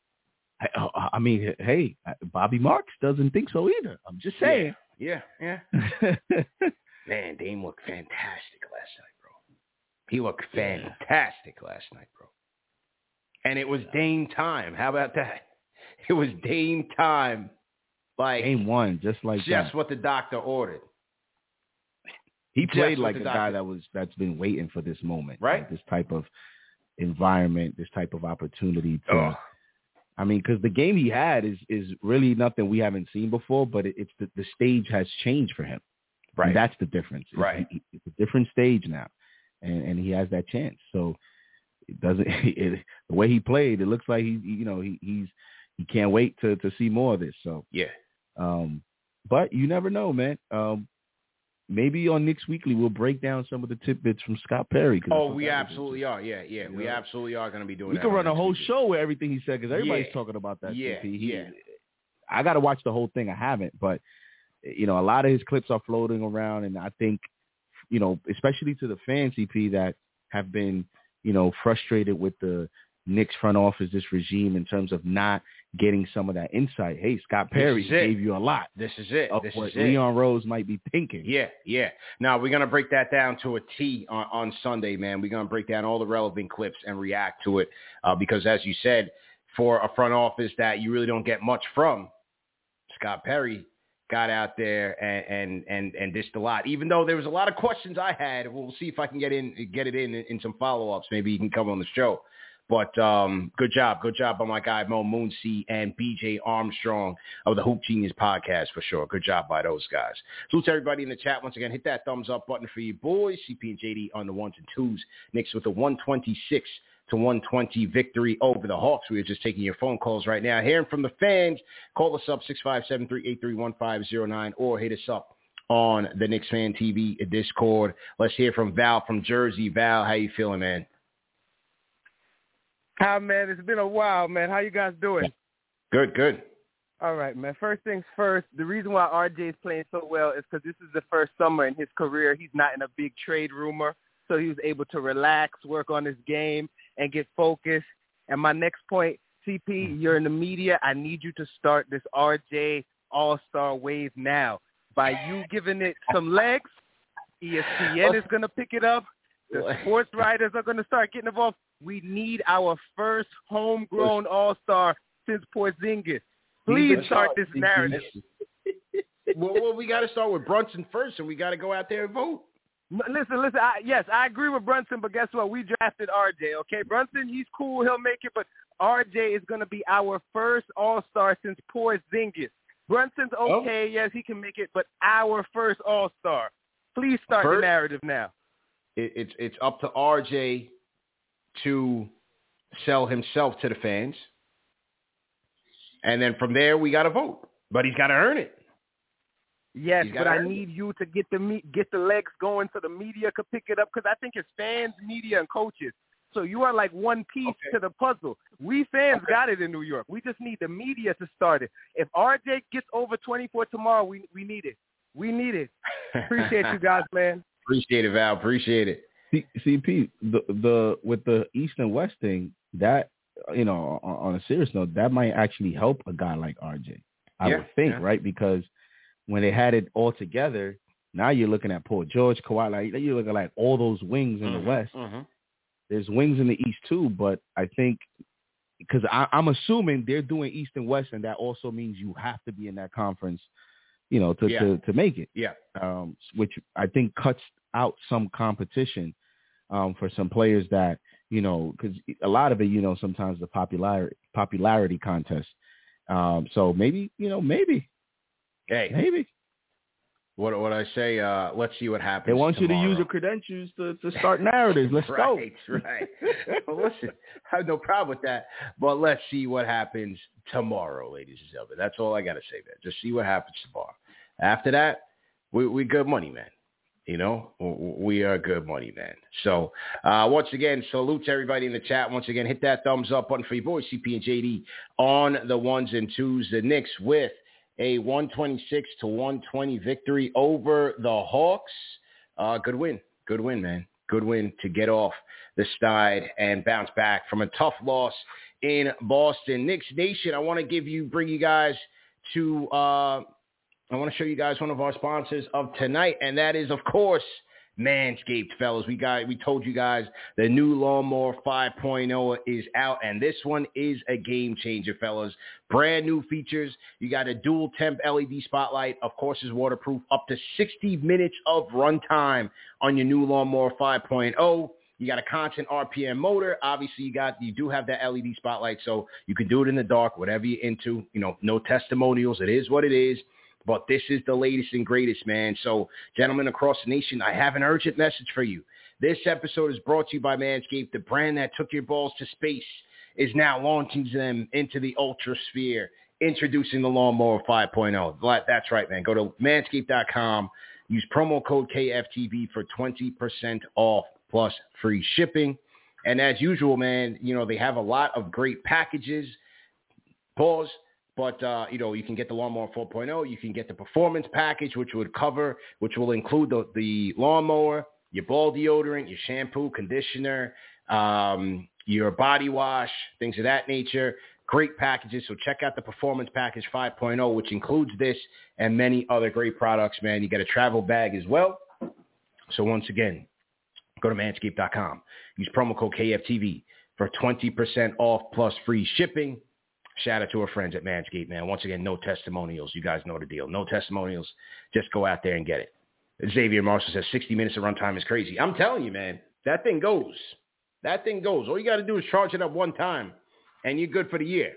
I, I mean, hey, Bobby Marks doesn't think so either. I'm just saying. Yeah, yeah. yeah. Man, Dame looked fantastic last night, bro. He looked fantastic yeah. last night, bro. And it was Dame time. How about that? It was Dame time. Like Dame won, just like just that. what the doctor ordered. He played just like a doctor... guy that was that's been waiting for this moment, right? Like this type of environment, this type of opportunity to. Oh. I mean, because the game he had is is really nothing we haven't seen before, but it, it's the, the stage has changed for him. Right, and that's the difference. It's, right, he, it's a different stage now, and and he has that chance. So it doesn't it, the way he played, it looks like he you know he he's he can't wait to to see more of this. So yeah. Um, but you never know, man. Um, maybe on Knicks Weekly we'll break down some of the tidbits from Scott Perry. Oh, we absolutely are. Yeah, yeah, you we know? absolutely are going to be doing. We that can run a whole weekly. show with everything he said because everybody's yeah. talking about that. Yeah, C P. He, yeah. I got to watch the whole thing. I haven't, but you know, a lot of his clips are floating around, and I think, you know, especially to the fans, C P, that have been, you know, frustrated with the Knicks front office, this regime, in terms of not getting some of that insight. Hey, Scott Perry gave you a lot. This is it. Of this what is Leon it. Rose might be thinking. Yeah, yeah. Now, we're going to break that down to a T on, on Sunday, man. We're going to break down all the relevant clips and react to it uh, because, as you said, for a front office that you really don't get much from, Scott Perry got out there and and and, and dished a lot. Even though there was a lot of questions I had, we'll see if I can get in get it in in some follow-ups. Maybe you can come on the show. But um, good job. Good job by my guy, Mo Moonsey and B J Armstrong of the Hoop Genius podcast, for sure. Good job by those guys. Salute to everybody in the chat. Once again, hit that thumbs up button for you boys. C P and J D on the ones and twos. Knicks with a one twenty-six to one twenty victory over the Hawks. We are just taking your phone calls right now. Hearing from the fans, call us up, six five seven, three eight three, one five zero nine, or hit us up on the Knicks Fan T V Discord. Let's hear from Val from Jersey. Val, how you feeling, man? Hi, man. It's been a while, man. How you guys doing? Good, good. All right, man. First things first, the reason why R J is playing so well is because this is the first summer in his career he's not in a big trade rumor, so he was able to relax, work on his game, and get focused. And my next point, C P, you're in the media. I need you to start this R J All-Star wave now. By you giving it some legs, E S P N is going to pick it up. The sports writers are going to start getting involved. We need our first homegrown All-Star since Porzingis. Please start this narrative. well, well, we got to start with Brunson first, and we got to go out there and vote. Listen, listen. I, yes, I agree with Brunson, but guess what? We drafted R J, okay? Brunson, he's cool. He'll make it, but R J is going to be our first All-Star since Porzingis. Brunson's okay. Oh. Yes, he can make it, but our first All-Star. Please start first, the narrative now. It, it's it's up to R J to sell himself to the fans. And then from there, we got to vote. But he's got to earn it. Yes, He's but gotta I earn it. need you to get the me- get the legs going so the media could pick it up because I think it's fans, media, and coaches. So you are like one piece Okay. to the puzzle. We fans Okay. got it in New York. We just need the media to start it. If R J gets over twenty-four tomorrow, we we need it. We need it. Appreciate you guys, man. Appreciate it, Val. Appreciate it. C- CP, the the with the East and West thing, that you know, on, on a serious note, that might actually help a guy like R J. I Yeah, would think, yeah. right? Because when they had it all together, now you're looking at Paul George, Kawhi, like you're looking at like all those wings in Mhm, the West. mhm. There's wings in the East too, but I think because I'm assuming they're doing East and West, and that also means you have to be in that conference, you know, to Yeah. to, to make it. Yeah. Um, which I think cuts out some competition um, for some players that, you know, because a lot of it, you know, sometimes the popularity popularity contest. Um, so maybe, you know, maybe, Hey, maybe what what I say? Uh, let's see what happens. they want you to tomorrow. use your credentials to, to start narratives. Let's go. Right, right. Well, listen, I have no problem with that, but let's see what happens tomorrow, ladies and gentlemen. That's all I got to say, man. Just see what happens tomorrow. After that, we we good money, man. You know, we are good money, man. So, uh, once again, salute to everybody in the chat. Once again, hit that thumbs up button for your boys, C P and J D, on the ones and twos. The Knicks with a one twenty-six to one twenty victory over the Hawks. Uh, good win. Good win, man. Good win to get off the snide and bounce back from a tough loss in Boston. Knicks Nation, I want to give you, bring you guys to... Uh, I want to show you guys one of our sponsors of tonight, and that is, of course, Manscaped, fellas. We got, we told you guys the new Lawnmower five point oh is out, and this one is a game changer, fellas. Brand new features. You got a dual temp L E D spotlight. Of course, is waterproof. Up to sixty minutes of runtime on your new Lawnmower five point oh. You got a constant R P M motor. Obviously, you got you do have that L E D spotlight, so you can do it in the dark, whatever you're into. You know, no testimonials. It is what it is. But this is the latest and greatest, man. So, gentlemen across the nation, I have an urgent message for you. This episode is brought to you by Manscaped. The brand that took your balls to space is now launching them into the ultra sphere, introducing the Lawnmower five point oh. That's right, man. Go to manscaped dot com. Use promo code K F T V for twenty percent off plus free shipping. And as usual, man, you know, they have a lot of great packages. Pause. But, uh, you know, you can get the Lawnmower four point oh. You can get the Performance Package, which would cover, which will include the, the lawnmower, your ball deodorant, your shampoo, conditioner, um, your body wash, things of that nature. Great packages. So check out the Performance Package five point oh, which includes this and many other great products, man. You get a travel bag as well. So once again, go to manscaped dot com. Use promo code K F T V for twenty percent off plus free shipping. Shout out to our friends at Manscaped, man. Once again, no testimonials. You guys know the deal. No testimonials. Just go out there and get it. Xavier Marshall says sixty minutes of runtime is crazy. I'm telling you, man, that thing goes. That thing goes. All you got to do is charge it up one time, and you're good for the year.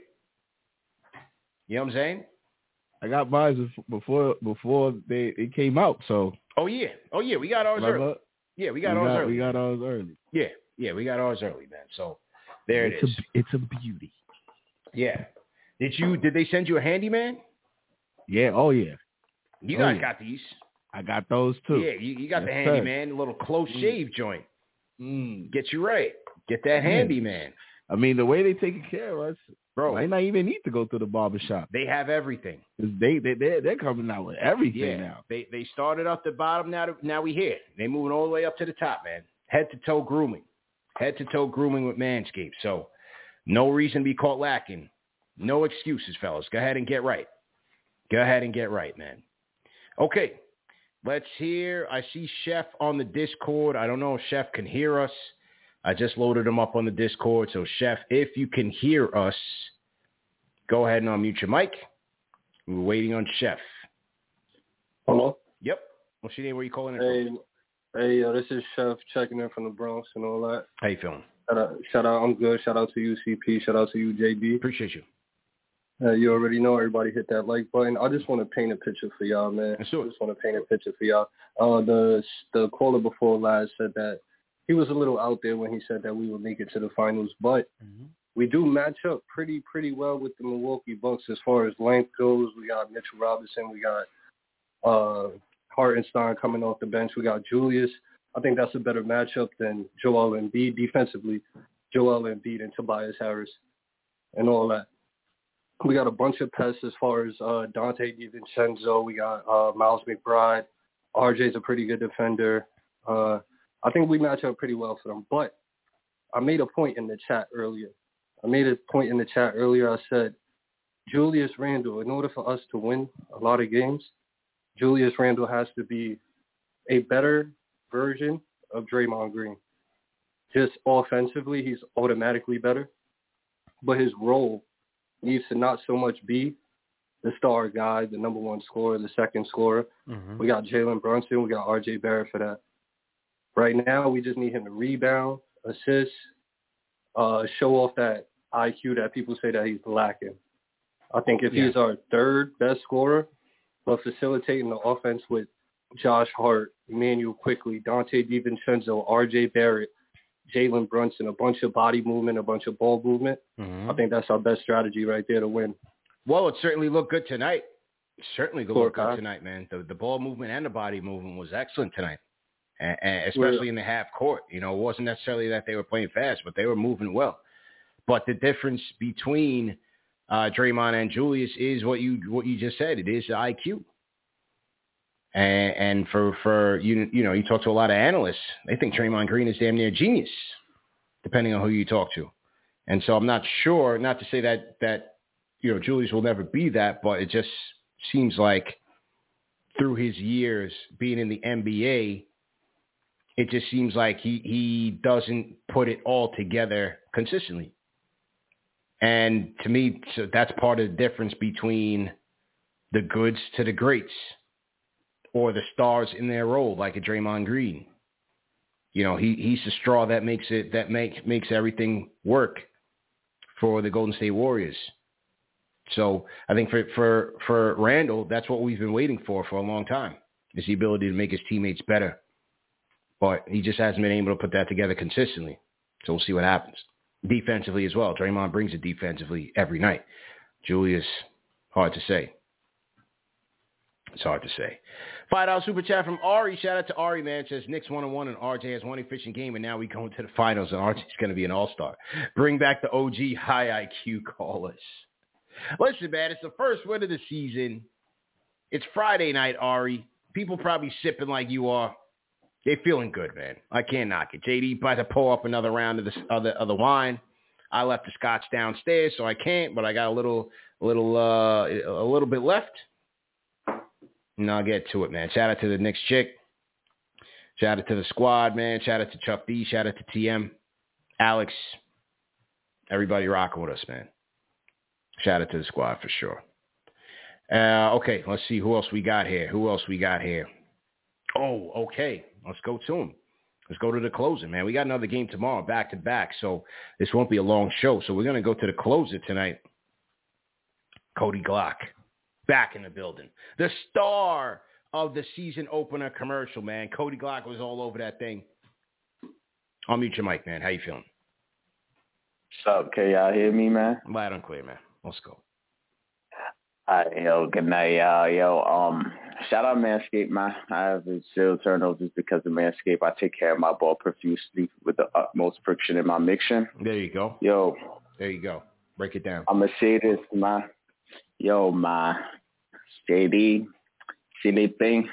You know what I'm saying? I got mine before before they it came out. So. Oh yeah, oh yeah, we got ours early. Yeah, we got we ours got, early. We got ours early. Yeah, yeah, we got ours early, man. So there it's it is. A, it's a beauty. Yeah. Did you? Did they send you a handyman? Yeah. Oh yeah. You oh, guys yeah. got these. I got those too. Yeah, you, you got yes, the handyman, a little close mm. shave joint. Mm. Get you right. Get that handyman. I mean, the way they take care of us, bro, might not even need to go to the barbershop. They have everything. They they they they're coming out with everything yeah. now. They they started off the bottom. Now now we here. They moving all the way up to the top, man. Head to toe grooming. Head to toe grooming with Manscaped. So no reason to be caught lacking. No excuses, fellas. Go ahead and get right. Go ahead and get right, man. Okay. Let's hear. I see Chef on the Discord. I don't know if Chef can hear us. I just loaded him up on the Discord. So, Chef, if you can hear us, go ahead and unmute your mic. We're waiting on Chef. Hello? Yep. What's your name? Where you calling in hey, from? Hey, uh, this is Chef checking in from the Bronx and all that. How you feeling? Shout out, shout out, I'm good. Shout out to you, C P. Shout out to you, J D. Appreciate you. Uh, you already know. Everybody hit that like button. I just want to paint a picture for y'all, man. Sure. I just want to paint a picture for y'all. Uh, the the caller before last said that he was a little out there when he said that we would make it to the finals, but mm-hmm. we do match up pretty, pretty well with the Milwaukee Bucks as far as length goes. We got Mitchell Robinson. We got uh, Hartenstein coming off the bench. We got Julius. I think that's a better matchup than Joel Embiid defensively. Joel Embiid and Tobias Harris and all that. We got a bunch of pests as far as uh, Dante DiVincenzo. We got uh, Miles McBride. R J's a pretty good defender. Uh, I think we match up pretty well for them. But I made a point in the chat earlier. I made a point in the chat earlier. I said, Julius Randle, in order for us to win a lot of games, Julius Randle has to be a better version of Draymond Green. Just offensively, he's automatically better. But his role needs to not so much be the star guy, the number one scorer, the second scorer. Mm-hmm. We got Jalen Brunson. We got R J Barrett for that. Right now, we just need him to rebound, assist, uh, show off that I Q that people say that he's lacking. I think if yeah. he's our third best scorer, but facilitating the offense with Josh Hart, Emmanuel Quickley, Dante DiVincenzo, R J Barrett, Jalen Brunson, a bunch of body movement, a bunch of ball movement, mm-hmm. I think that's our best strategy right there to win. Well, it certainly looked good tonight. It certainly looked good tonight, man. The, the ball movement and the body movement was excellent tonight, and, and especially yeah. in the half court. You know, it wasn't necessarily that they were playing fast, but they were moving well. But the difference between uh, Draymond and Julius is what you what you just said. It is the I Q. And, and for, for you, you know, you talk to a lot of analysts, they think Draymond Green is damn near genius, depending on who you talk to. And so I'm not sure, not to say that, that you know, Julius will never be that, but it just seems like through his years being in the N B A, it just seems like he, he doesn't put it all together consistently. And to me, so that's part of the difference between the goods to the greats, or the stars in their role, like a Draymond Green. You know, he, he's the straw that makes it that makes makes everything work for the Golden State Warriors. So I think for for for Randle, that's what we've been waiting for for a long time, is the ability to make his teammates better. But he just hasn't been able to put that together consistently. So we'll see what happens. Defensively as well. Draymond brings it defensively every night. Julius, hard to say. It's hard to say. Five dollar super chat from Ari. Shout out to Ari, man. It says Knicks one and one and R J has one efficient game, and now we go into the finals, and R J's going to be an all-star. Bring back the O G high I Q callers. Listen, man, it's the first win of the season. It's Friday night, Ari. People probably sipping like you are. They're feeling good, man. I can't knock it. J D about to pull up another round of the of the, of the wine. I left the scotch downstairs, so I can't, but I got a little, a little, uh, a little bit left. And I'll get to it, man. Shout out to the Knicks chick. Shout out to the squad, man. Shout out to Chuck D. Shout out to T M. Alex. Everybody rocking with us, man. Shout out to the squad for sure. Uh, okay, let's see who else we got here. Who else we got here? Oh, okay. Let's go to him. Let's go to the closer, man. We got another game tomorrow, back to back, so this won't be a long show. So we're going to go to the closer tonight. Cody Glock. Back in the building. The star of the season opener commercial, man. Cody Glock was all over that thing. I'll mute your mic, man. How you feeling? What's up? Can y'all hear me, man? Loud and clear, man. Let's go. All right, yo, good night, y'all. Yo, um, shout out Manscaped, man. I have zero turnovers because of Manscaped. I take care of my ball profusely with the utmost friction in my mixture. There you go. Yo. There you go. Break it down. I'm going to say this, man. Yo, my J D, sleeping.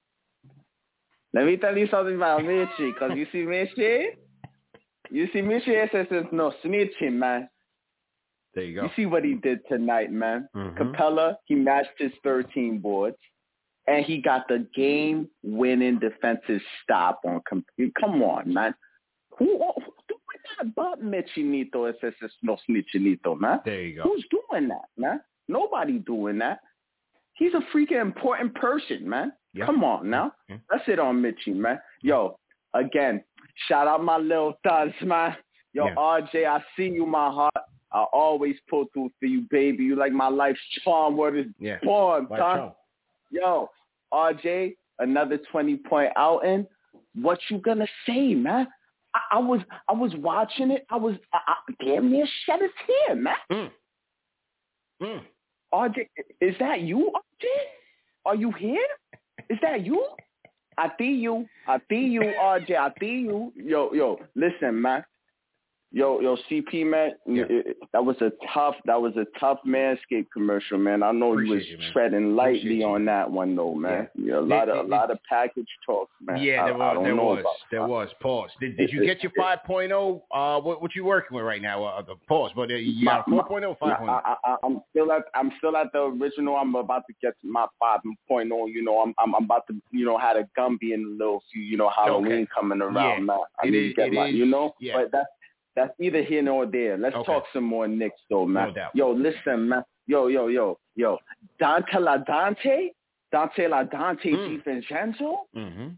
Let me tell you something about Mitchie, because you see Mitchie? You see Mitchie says no snitching, man. There you go. You see what he did tonight, man. Mm-hmm. Capella, he matched his thirteen boards, and he got the game-winning defensive stop on. Come on, man. Who, who doing that but Mitchie Nito says no snitching Nito, man? There you go. Who's doing that, man? Nobody doing that. He's a freaking important person, man. Yep. Come on now. Mm-hmm. That's it on Mitchie, man. Yo, again, shout out my little thugs, man. Yo, yeah. R J, I see you, my heart. I always pull through for you, baby. You like my life's charm. What is yeah. born, son? Yo, R J, another twenty-point outing. What you gonna say, man? I, I was I was watching it. I was I, I, damn near shed a tear, man. Mm. Mm. R J, is that you, R J? Are you here? Is that you? I see you. I see you, R J. I see you. Yo, yo, listen, man. Yo, yo, C P, man, yeah. it, it, that was a tough, that was a tough Manscaped commercial, man. I know Appreciate you was you, treading lightly on that one, though, man. Yeah, yeah a lot did, of, did, a lot of package talk, man. Yeah, there I, was, I there was, there that. was. Pause. Did, did you get your five point oh? Uh, what, what you working with right now? Uh, the pause, but uh, you got four point oh, five point oh. I, I, I'm still at, I'm still at the original. I'm about to get to my five point oh. You know, I'm, I'm, I'm about to, you know, had a Gumby in a little few, you know, Halloween okay. coming around. Yeah. Man. I it need is, to get my, is, you know, yeah. but that's. That's either here nor there. Let's okay. talk some more Knicks, though, man. No doubt. Yo, listen, man. Yo, yo, yo, yo. Dante La Dante? Dante La Dante mm. DiVincenzo? Mm-hmm.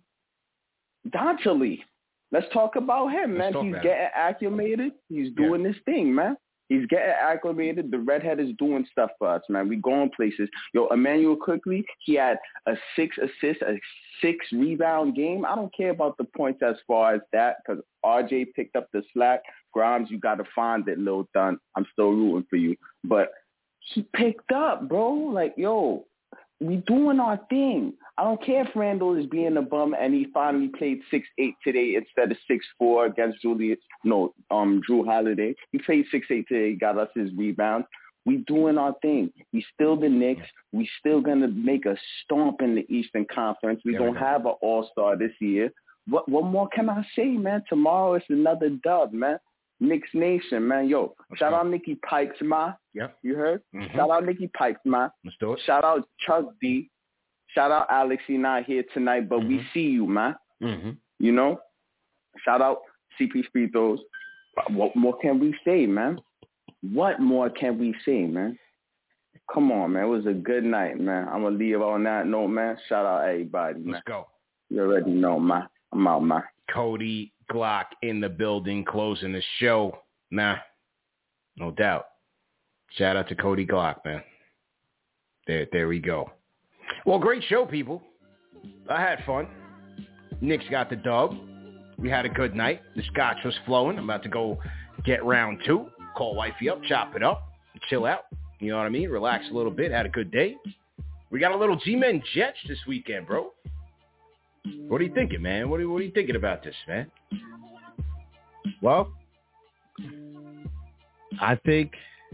Dante Lee. Let's talk about him, Let's man. He's getting it. acclimated. He's doing yeah. this thing, man. He's getting acclimated. The redhead is doing stuff for us, man. We going places. Yo, Emmanuel Quickly, he had a six assist, a six rebound game. I don't care about the points as far as that because R J picked up the slack. Grimes, you got to find it, Lil Dunn. I'm still rooting for you. But he picked up, bro. Like, yo, we doing our thing. I don't care if Randall is being a bum and he finally played six eight today instead of six four against Julius, no, um, Drew Holiday. He played six eight today, got us his rebound. We doing our thing. We still the Knicks. We still going to make a stomp in the Eastern Conference. We don't have an all-star this year. What what more can I say, man? Tomorrow it's another dub, man. Knicks Nation, man. Yo, Let's shout go. out Nikki Pikes, ma. Yep. You heard? Mm-hmm. Shout out Nikki Pikes, ma. Let's do it. Shout out Chuck D. Shout out Alex. He's not here tonight, but mm-hmm. we see you, man. Mm-hmm. You know? Shout out C P Free Throws. What more can we say, man? What more can we say, man? Come on, man. It was a good night, man. I'm going to leave on that note, man. Shout out everybody, man. Let's go. You already know, man. I'm out, man. Cody Glock in the building, closing the show. Nah, no doubt. Shout out to Cody Glock, man. There, there we go. Well, great show, people. I had fun. Knicks got the dub. We had a good night. The scotch was flowing. I'm about to go get round two. Call wifey up, chop it up, chill out. You know what I mean? Relax a little bit. Had a good day. We got a little G-Men Jets this weekend, bro. What are you thinking, man? What are, what are you thinking about this, man? Well, I think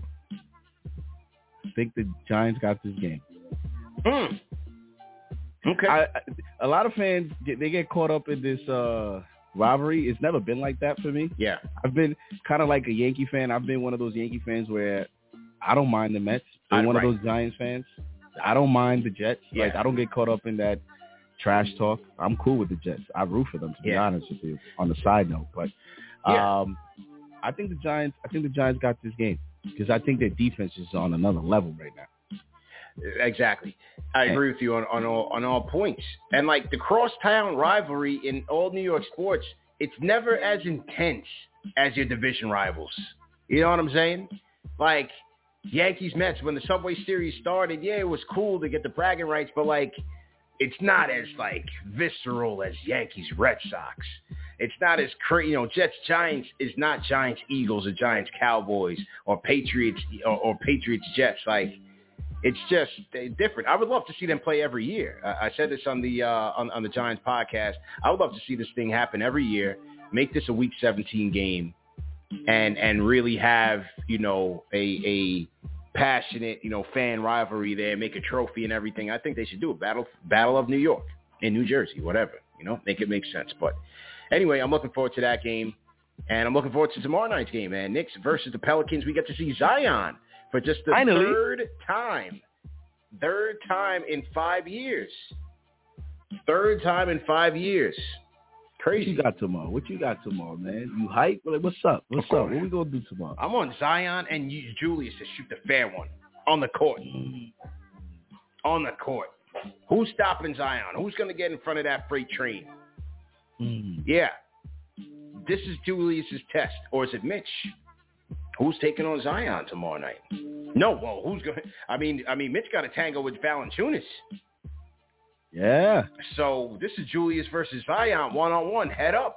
I think the Giants got this game. Mm. Okay. I, I, a lot of fans get, they get caught up in this uh, rivalry. It's never been like that for me. Yeah. I've been kind of like a Yankee fan. I've been one of those Yankee fans where I don't mind the Mets. I'm one right. of those Giants fans. I don't mind the Jets. Yeah. Like I don't get caught up in that trash talk. I'm cool with the Jets. I root for them, to be yeah. honest with you. On the side note, but yeah. um, I think the Giants. I think the Giants got this game because I think their defense is on another level right now. Exactly, I agree with you on, on all on all points. And like the crosstown rivalry in all New York sports, it's never as intense as your division rivals. You know what I'm saying? Like Yankees Mets when the Subway Series started, yeah, it was cool to get the bragging rights, but like. It's not as, like, visceral as Yankees Red Sox. It's not as crazy. You know, Jets Giants is not Giants Eagles or Giants Cowboys or Patriots or, or Patriots Jets. Like, it's just different. I would love to see them play every year. I, I said this on the uh, on, on the Giants podcast. I would love to see this thing happen every year. Make this a Week seventeen game, and and really have you know a a. passionate, you know, fan rivalry there, make a trophy and everything. I think they should do a battle battle of New York in New Jersey, whatever, you know, make it make sense. But anyway, I'm looking forward to that game, and I'm looking forward to tomorrow night's game, man. Knicks versus the Pelicans. We get to see Zion for just the Finally. third time, third time in five years, third time in five years. Crazy. What you got tomorrow? What you got tomorrow, man? You hype? What's up? What's up? What we gonna do tomorrow? I'm on Zion and use Julius to shoot the fair one on the court. Mm. On the court. Who's stopping Zion? Who's gonna get in front of that freight train? Mm. Yeah. This is Julius's test, or is it Mitch? Who's taking on Zion tomorrow night? No, well, who's going? I mean, I mean, Mitch got a tango with Valanciunas. Yeah. So this is Julius versus Zion, one on one, head up.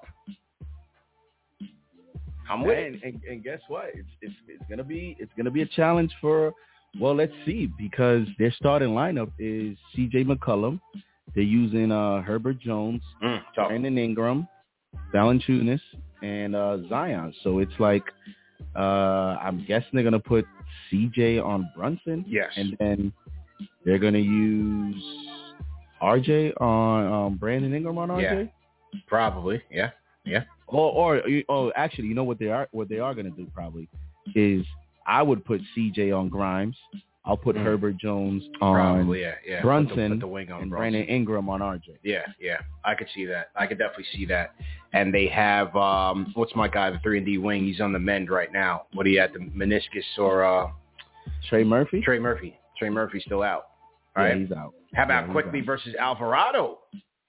I'm with and, and, and guess what? It's it's it's gonna be it's gonna be a challenge for. Well, let's see, because their starting lineup is C J McCollum, they're using uh, Herbert Jones, mm, Brandon Ingram, Valanciunas, and uh, Zion. So it's like uh, I'm guessing they're gonna put C J on Brunson. Yes. And then they're gonna use R J on um, Brandon Ingram on R J. Yeah. Probably. Yeah. Yeah. Or, or oh, actually, you know what they are? What they are gonna do probably is I would put C J on Grimes. I'll put mm. Herbert Jones on Probably, yeah, yeah. Brunson put the, put the wing on and Brunson. Brandon Ingram on R J. Yeah, yeah. I could see that. I could definitely see that. And they have, um, what's my guy, the three and D wing? He's on the mend right now. What do you have, the meniscus or? Uh, Trey Murphy? Trey Murphy. Trey Murphy's still out. All yeah, right? he's out. How about yeah, Quickly out. versus Alvarado?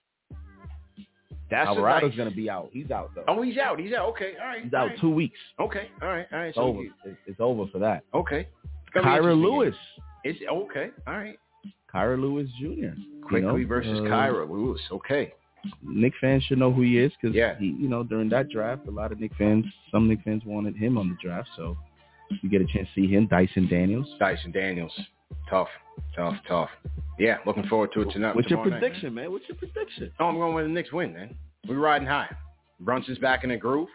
That's Alvarado's nice... going to be out. He's out, though. Oh, he's out. He's out. Okay, all right. He's all out right. two weeks. Okay, all right, all right. It's so over. You... It's over for that. Okay. Kyra Lewis. It's okay. All right. Kyra Lewis Junior Quickly you know, versus uh, Kyra Lewis. Okay. Knick fans should know who he is because yeah. he, you know, during that draft, a lot of Knick fans, some Knick fans wanted him on the draft, so you get a chance to see him. Dyson Daniels. Dyson Daniels. Tough, tough, tough. Yeah, looking forward to it tonight. What's your night, prediction, man? man? What's your prediction? Oh, I'm going with the Knicks win, man. We're riding high. Brunson's back in the groove,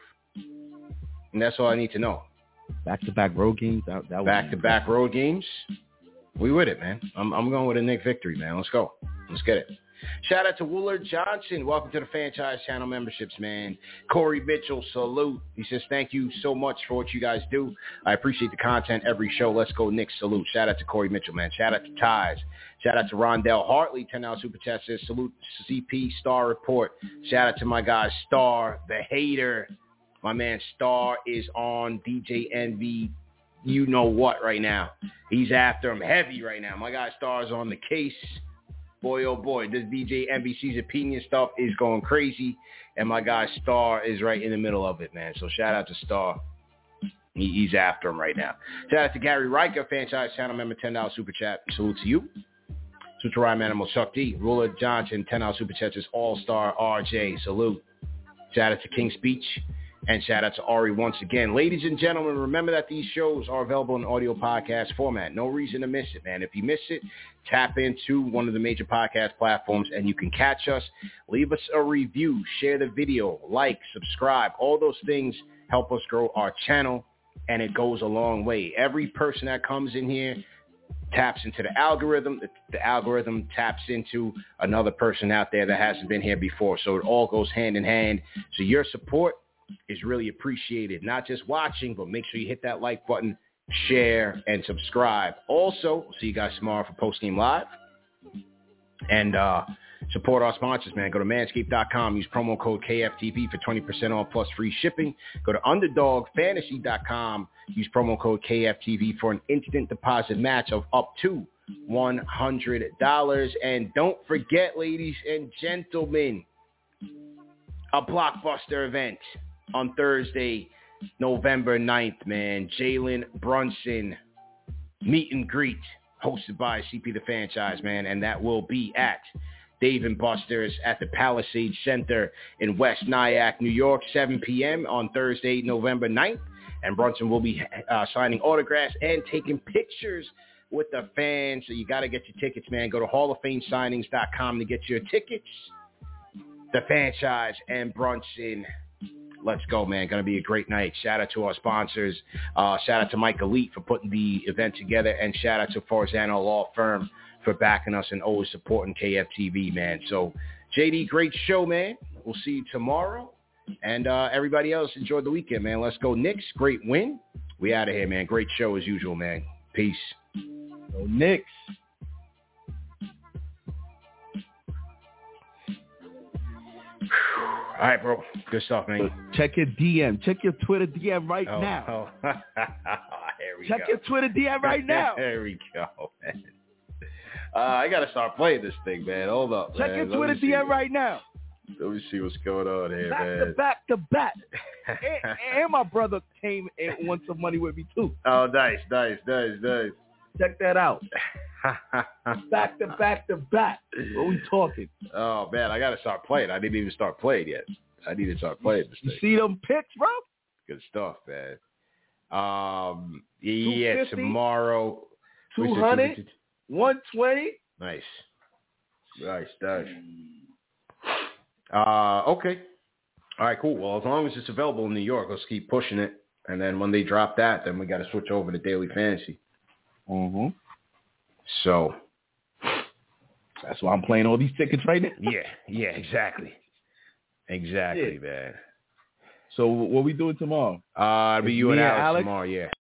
and that's all I need to know. Back-to-back road games. That, that Back-to-back road games. We with it, man. I'm I'm going with a Knick victory, man. Let's go. Let's get it. Shout out to Woolard Johnson. Welcome to the Franchise Channel memberships, man. Corey Mitchell, salute. He says, thank you so much for what you guys do. I appreciate the content every show. Let's go, Knicks. Salute. Shout out to Corey Mitchell, man. Shout out to Ties. Shout out to Rondell Hartley. ten dollars Super Chat says, salute C P Star Report. Shout out to my guy Star, the hater. My man Star is on D J Envy. You know what right now. He's after him heavy right now. My guy Star's on the case. Boy, oh boy, this D J N B C's opinion stuff is going crazy. And my guy Star is right in the middle of it, man. So shout out to Star. He, he's after him right now. Shout out to Gary Riker, Franchise Channel member, ten dollars Super Chat. Salute to you. Salute to Ryan Animal, Chuck D. Ruler Johnson, ten dollars Super Chat says All-Star R J. Salute. Shout out to King Speech. And shout out to Ari once again. Ladies and gentlemen, remember that these shows are available in audio podcast format. No reason to miss it, man. If you miss it, tap into one of the major podcast platforms and you can catch us. Leave us a review, share the video, like, subscribe. All those things help us grow our channel, and it goes a long way. Every person that comes in here taps into the algorithm. The, the algorithm taps into another person out there that hasn't been here before. So it all goes hand in hand. So your support is really appreciated. Not just watching, but make sure you hit that like button, share, and subscribe. Also, see you guys tomorrow for Post Game Live. And uh, support our sponsors, man. Go to manscaped dot com. Use promo code K F T V for twenty percent off plus free shipping. Go to underdog fantasy dot com. Use promo code K F T V for an instant deposit match of up to one hundred dollars. And don't forget, ladies and gentlemen, a blockbuster event on Thursday, November ninth, man. Jalen Brunson meet and greet hosted by C P The Franchise, man. And that will be at Dave and Buster's at the Palisade Center in West Nyack, New York, seven p.m. on Thursday, November ninth. And Brunson will be uh, signing autographs and taking pictures with the fans. So you got to get your tickets, man. Go to hall of fame signings dot com to get your tickets. The Franchise and Brunson. Let's go, man. Going to be a great night. Shout out to our sponsors. Uh, shout out to Mike Elite for putting the event together. And shout out to Farzano Law Firm for backing us and always supporting K F T V, man. So, J D, great show, man. We'll see you tomorrow. And uh, everybody else, enjoy the weekend, man. Let's go Knicks. Great win. We out of here, man. Great show as usual, man. Peace. Go Knicks. All right, bro. Good stuff, man. Check your D M. Check your Twitter D M right oh, now. Oh. Here we Check go. your Twitter D M right now. There we go, man. Uh, I got to start playing this thing, man. Hold up, Check man. your Let Twitter D M right now. Let me see what's going on here, back man. to back to back. and, and my brother came and won some money with me, too. Oh, nice, nice, nice, nice. Check that out. back to back to back. What we talking? Oh, man, I got to start playing. I didn't even start playing yet. I need to start playing this you thing. See them picks, bro? Good stuff, man. Um, yeah, tomorrow. two hundred, one twenty Nice. Nice, nice. Uh, okay. All right, cool. Well, as long as it's available in New York, let's keep pushing it. And then when they drop that, then we got to switch over to Daily Fantasy. Mm-hmm. So that's why I'm playing all these tickets right now. Yeah, yeah, exactly. Exactly, Yeah. man. So what we doing tomorrow? Uh, it'll be It's you and me and Alex, Alex? tomorrow, yeah.